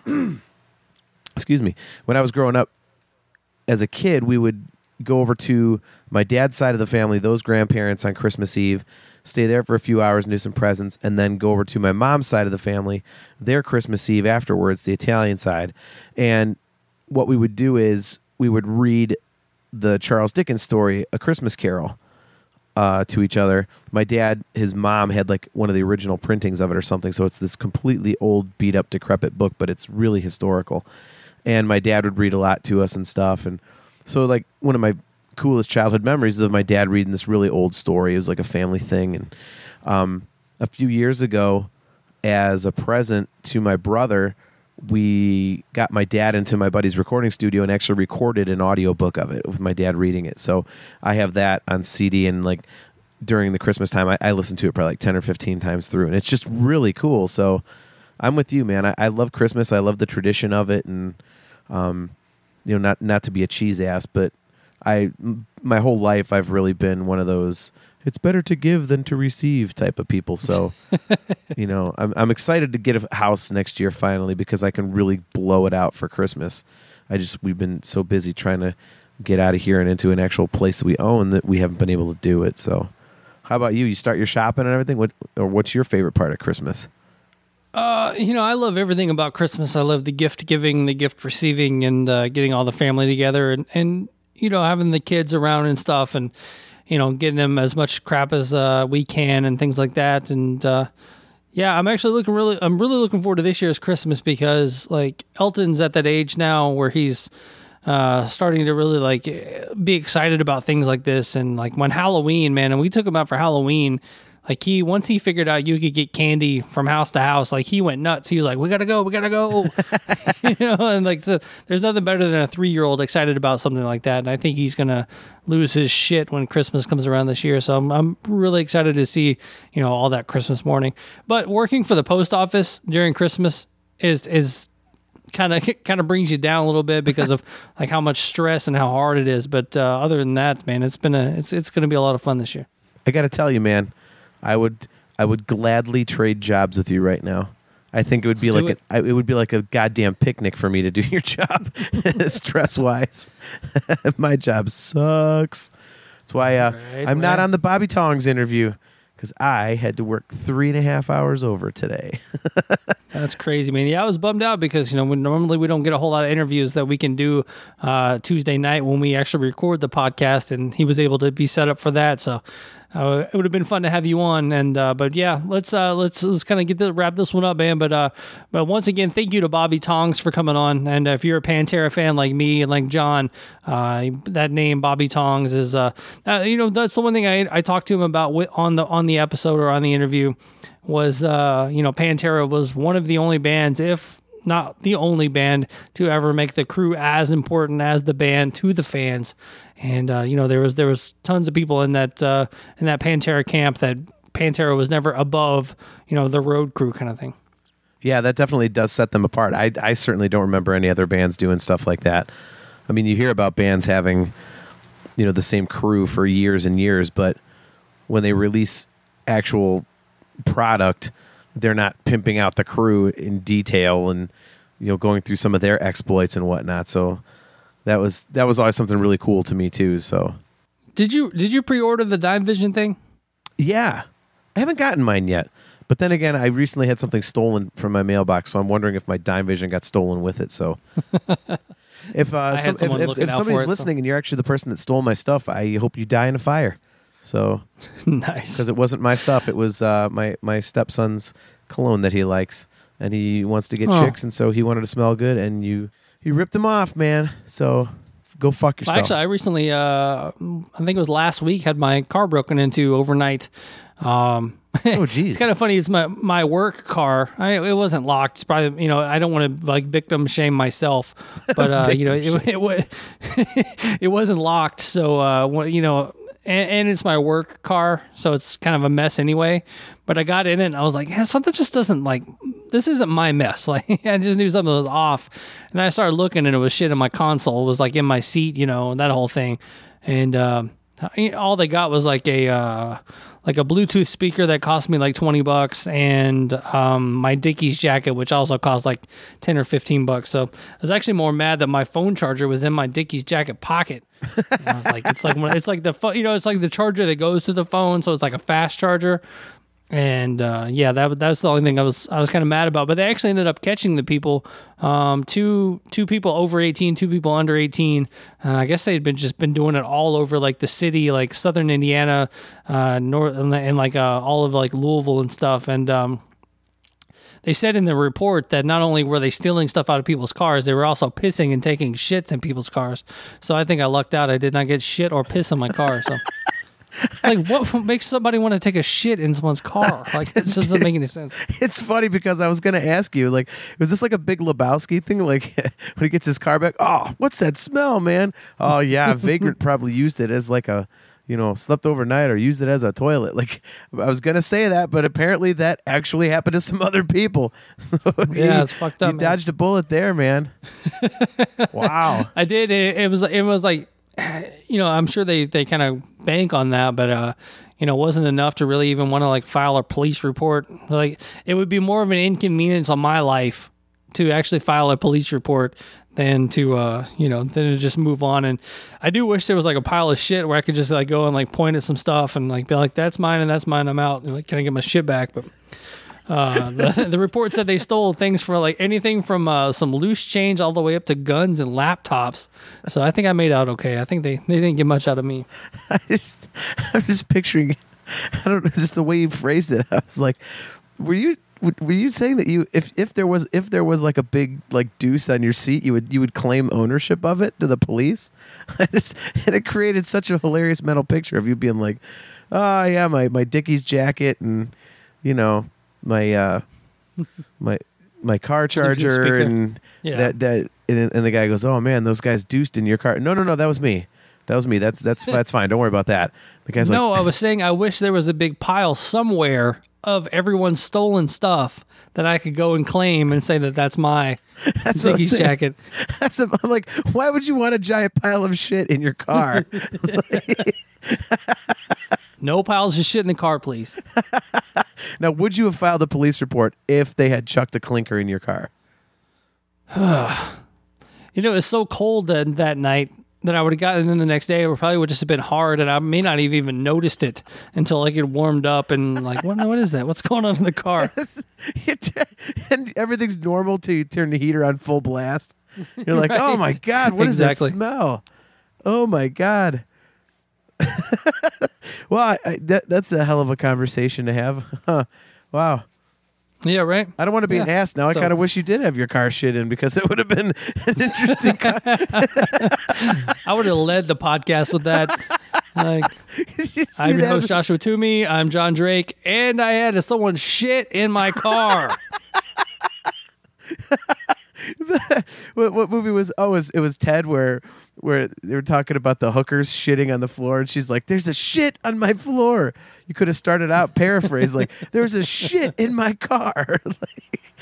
excuse me, when I was growing up as a kid, we would go over to my dad's side of the family, those grandparents on Christmas Eve, stay there for a few hours and do some presents, and then go over to my mom's side of the family, their Christmas Eve afterwards, the Italian side. And what we would do is we would read the Charles Dickens story, A Christmas Carol, uh, to each other. My dad, his mom had like one of the original printings of it or something, so it's this completely old, beat up, decrepit book, but it's really historical. And my dad would read a lot to us and stuff. And so like one of my coolest childhood memories is of my dad reading this really old story. It was like a family thing. And um, a few years ago, as a present to my brother, we got my dad into my buddy's recording studio and actually recorded an audiobook of it with my dad reading it. So I have that on C D, and like during the Christmas time, I, I listened to it probably like ten or fifteen times through, and it's just really cool. So I'm with you, man. I, I love Christmas. I love the tradition of it, and Um, you know, not not to be a cheese ass, but I my whole life I've really been one of those it's better to give than to receive type of people. So, you know, I'm I'm excited to get a house next year finally because I can really blow it out for Christmas. I just we've been so busy trying to get out of here and into an actual place that we own that we haven't been able to do it. So, how about you? You start your shopping and everything. What or what's your favorite part of Christmas? Uh, you know, I love everything about Christmas. I love the gift giving, the gift receiving, and uh, getting all the family together, and, and you know, having the kids around and stuff, and you know, getting them as much crap as uh, we can, and things like that. And uh, yeah, I'm actually looking really, I'm really looking forward to this year's Christmas because like Elton's at that age now where he's uh, starting to really like be excited about things like this, and like when Halloween, man, and we took him out for Halloween. Like he, once he figured out you could get candy from house to house, like he went nuts. He was like, "We gotta go, we gotta go," you know. And like, so there's nothing better than a three-year-old excited about something like that. And I think he's gonna lose his shit when Christmas comes around this year. So I'm, I'm really excited to see, you know, all that Christmas morning. But working for the post office during Christmas is is kind of kind of brings you down a little bit because of like how much stress and how hard it is. But uh, other than that, man, it's been a it's it's gonna be a lot of fun this year. I gotta tell you, man. I would I would gladly trade jobs with you right now. I think it would be Let's like do a, it would be like a goddamn picnic for me to do your job, stress wise. My job sucks. That's why uh, Right, I'm not right. on the Bobby Tongs interview because I had to work three and a half hours over today. That's crazy, man. Yeah, I was bummed out because, you know, when normally we don't get a whole lot of interviews that we can do uh, Tuesday night when we actually record the podcast, and he was able to be set up for that. So uh, it would have been fun to have you on. And uh, but yeah, let's uh, let's let's kind of get the, wrap this one up, man. But uh, but once again, thank you to Bobby Tongs for coming on. And if you're a Pantera fan like me and like John, uh, that name Bobby Tongs is uh, uh, you know, that's the one thing I I talked to him about wi- on the on the episode or on the interview. Was, uh, you know, Pantera was one of the only bands, if not the only band, to ever make the crew as important as the band to the fans. And, uh, you know, there was there was tons of people in that uh, in that Pantera camp that Pantera was never above, you know, the road crew kind of thing. Yeah, that definitely does set them apart. I, I certainly don't remember any other bands doing stuff like that. I mean, you hear about bands having, you know, the same crew for years and years, but when they release actual product, they're not pimping out the crew in detail and, you know, going through some of their exploits and whatnot. So that was that was always something really cool to me too. So did you did you pre-order the Dime Vision thing? Yeah, I haven't gotten mine yet. But then again, I recently had something stolen from my mailbox, so I'm wondering if my Dime Vision got stolen with it. So if uh, some, if, if, if somebody's it, listening so. and you're actually the person that stole my stuff, I hope you die in a fire. So nice, because it wasn't my stuff. It was uh, my my stepson's cologne that he likes, and he wants to get oh. chicks, and so he wanted to smell good, and you you ripped him off, man. So go fuck yourself. Well, actually, I recently, uh, I think it was last week, had my car broken into overnight. Um, oh, geez. It's kind of funny. It's my, my work car. I, it wasn't locked. It's probably, you know, I don't want to like victim shame myself, but, uh, you know, it, it, it, it wasn't locked. So, uh, you know, and, and it's my work car. So it's kind of a mess anyway, but I got in it and I was like, yeah, something just doesn't like, this isn't my mess. Like I just knew something was off. And then I started looking and it was shit in my console. It was like in my seat, you know, that whole thing. And, um, all they got was like a, uh, like a Bluetooth speaker that cost me like twenty bucks and um, my Dickies jacket, which also cost like ten or fifteen bucks. So I was actually more mad that my phone charger was in my Dickies jacket pocket. And I was like, it's like, it's like the, you know, it's like the charger that goes to the phone. So it's like a fast charger. And uh, yeah, that that's the only thing I was I was kind of mad about. But they actually ended up catching the people, um, two two people over eighteen, two people under eighteen. And I guess they'd been just been doing it all over like the city, like southern Indiana, uh, north and, and like uh, all of like Louisville and stuff. And um, they said in the report that not only were they stealing stuff out of people's cars, they were also pissing and taking shits in people's cars. So I think I lucked out. I did not get shit or piss in my car. So. Like, what makes somebody want to take a shit in someone's car? Like, it just doesn't make any sense. It's funny because I was going to ask you, like, was this like a Big Lebowski thing? Like, when he gets his car back, oh, what's that smell, man? Oh, yeah, Vagrant probably used it as like a, you know, slept overnight or used it as a toilet. Like, I was going to say that, but apparently that actually happened to some other people. So yeah, you, it's fucked up, You man. dodged a bullet there, man. Wow. I did. It, it was, it was like, you know, I'm sure they, they kind of bank on that, but, uh, you know, wasn't enough to really even want to like file a police report. Like, it would be more of an inconvenience on my life to actually file a police report than to, uh, you know, than to just move on. And I do wish there was like a pile of shit where I could just like go and like point at some stuff and like be like, that's mine and that's mine. I'm out. And, like, can I get my shit back? But uh, the, the report said they stole things for like anything from uh, some loose change all the way up to guns and laptops. So I think I made out okay. I think they, they didn't get much out of me. I just, I'm just picturing, I don't know, just the way you phrased it. I was like, were you, were you saying that you, if, if there was, if there was like a big like deuce on your seat, you would, you would claim ownership of it to the police? I just, and it created such a hilarious mental picture of you being like, oh yeah, my, my Dickies jacket and, you know, my, uh, my, my car charger and yeah. that, that, and, and the guy goes, oh man, those guys deuced in your car. No, no, no, that was me. That was me. That's, that's, that's fine. Don't worry about that. The guy's no, like, I was saying I wish there was a big pile somewhere of everyone's stolen stuff that I could go and claim and say that that's my that's Dickies jacket. That's a, I'm like, why would you want a giant pile of shit in your car? No piles of shit in the car, please. Now, would you have filed a police report if they had chucked a clinker in your car? You know, it's so cold that, that night that I would have gotten in the next day. It probably would just have been hard, and I may not have even noticed it until like it warmed up and like, what? What is that? What's going on in the car? And everything's normal till you turn the heater on full blast. You're like, Right. oh my God, what Exactly. is that smell? Oh my God. Well, I, I, that, that's a hell of a conversation to have. Huh. Wow. Yeah, right. I don't want to be Yeah. an ass now. I So- kind of wish you did have your car shit in because it would have been an interesting. con- I would have led the podcast with that. Like, Did you see I'm your that? host, Joshua Toomey. I'm John Drake, and I had someone shit in my car. what, what movie was? Oh, it was, it was Ted, where where they were talking about the hookers shitting on the floor, and she's like, "There's a shit on my floor." You could have started out paraphrase like, "There's a shit in my car." Like,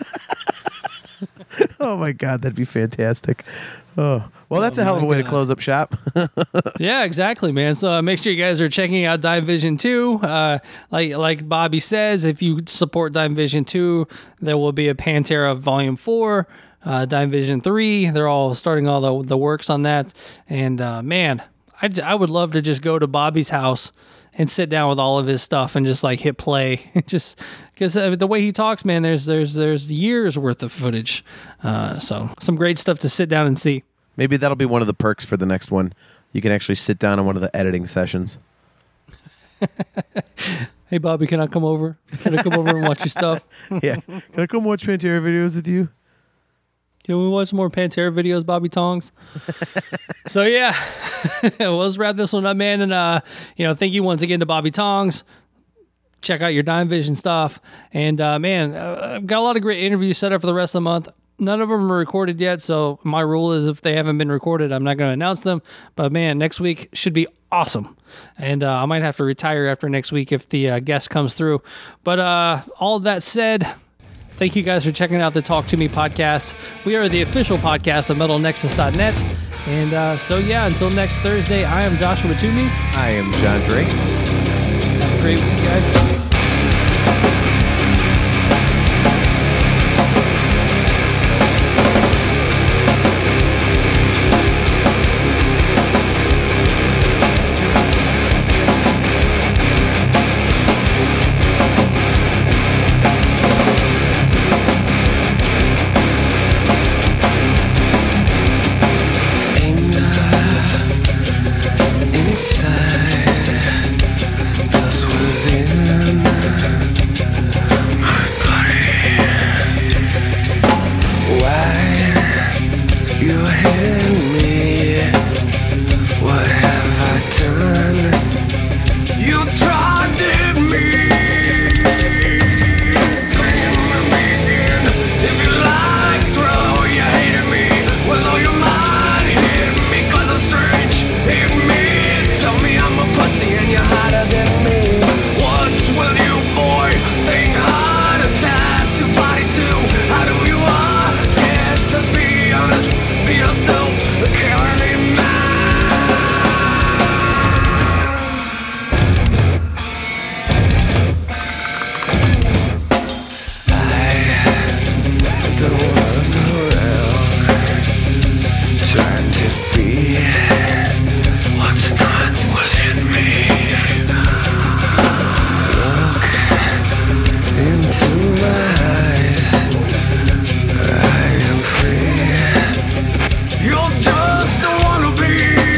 oh my God, that'd be fantastic. Oh well, that's Oh a hell of a my way to God. close up shop. Yeah, exactly, man. So uh, make sure you guys are checking out Dime Vision two. Uh, like like Bobby says, if you support Dime Vision two, there will be a Pantera Volume four. Uh, Dime Vision three, they're all starting all the, the works on that. And uh, man, I, I would love to just go to Bobby's house and sit down with all of his stuff and just like hit play. Just because uh, the way he talks, man, there's there's there's years worth of footage. Uh, so some great stuff to sit down and see. Maybe that'll be one of the perks for the next one. You can actually sit down on one of the editing sessions. Hey, Bobby, can I come over? Can I come over and watch your stuff? Yeah, can I come watch Pantera videos with you? Can we watch some more Pantera videos, Bobby Tongs? So yeah, well, let's wrap this one up, man. And uh, you know, thank you once again to Bobby Tongs. Check out your Dime Vision stuff. And uh, man, uh, I've got a lot of great interviews set up for the rest of the month. None of them are recorded yet, so my rule is if they haven't been recorded, I'm not going to announce them. But man, next week should be awesome. And uh, I might have to retire after next week if the uh, guest comes through. But uh, all of that said, thank you guys for checking out the Talk To Me podcast. We are the official podcast of Metal Nexus dot net. And uh, so, yeah, until next Thursday, I am Joshua Toomey. I am John Drake. Have a great week, guys. Inside, just within Trying to be what's not within me. Look into my eyes. I am free. You're just a wannabe.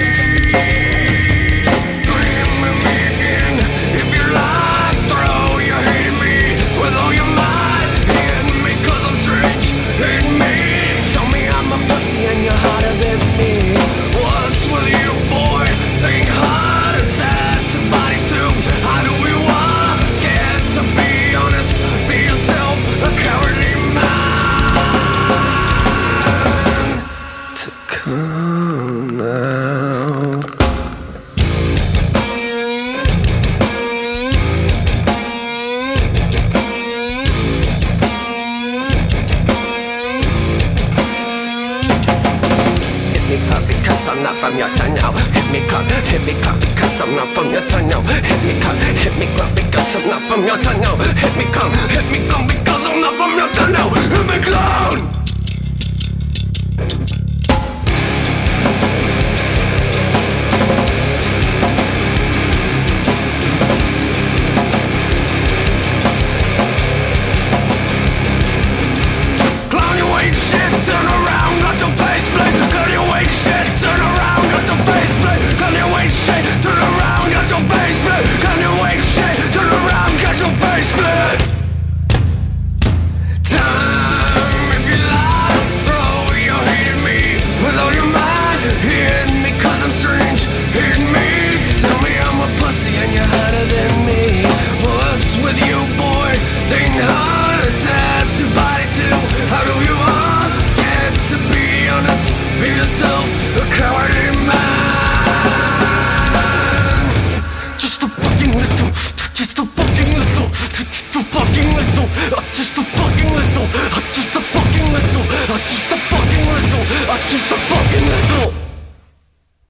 Dream with me again. If you like, throw your hate at me with all your might. Hate me 'cause I'm strange. Hate me. Tell me I'm a pussy and you're hotter than me. What's with you, boy? Think hard, sad to body too. How do we want? Scared to be honest. Be yourself, a cowardly man. To come out. Hit me cut because I'm not from your town now. Hit me cut, hit me cut because I'm not from your town now. Hit me cut, hit me cut because I'm not from your town now. Hit me cut, hit me cut because I'm not from your town now. Hit me cut.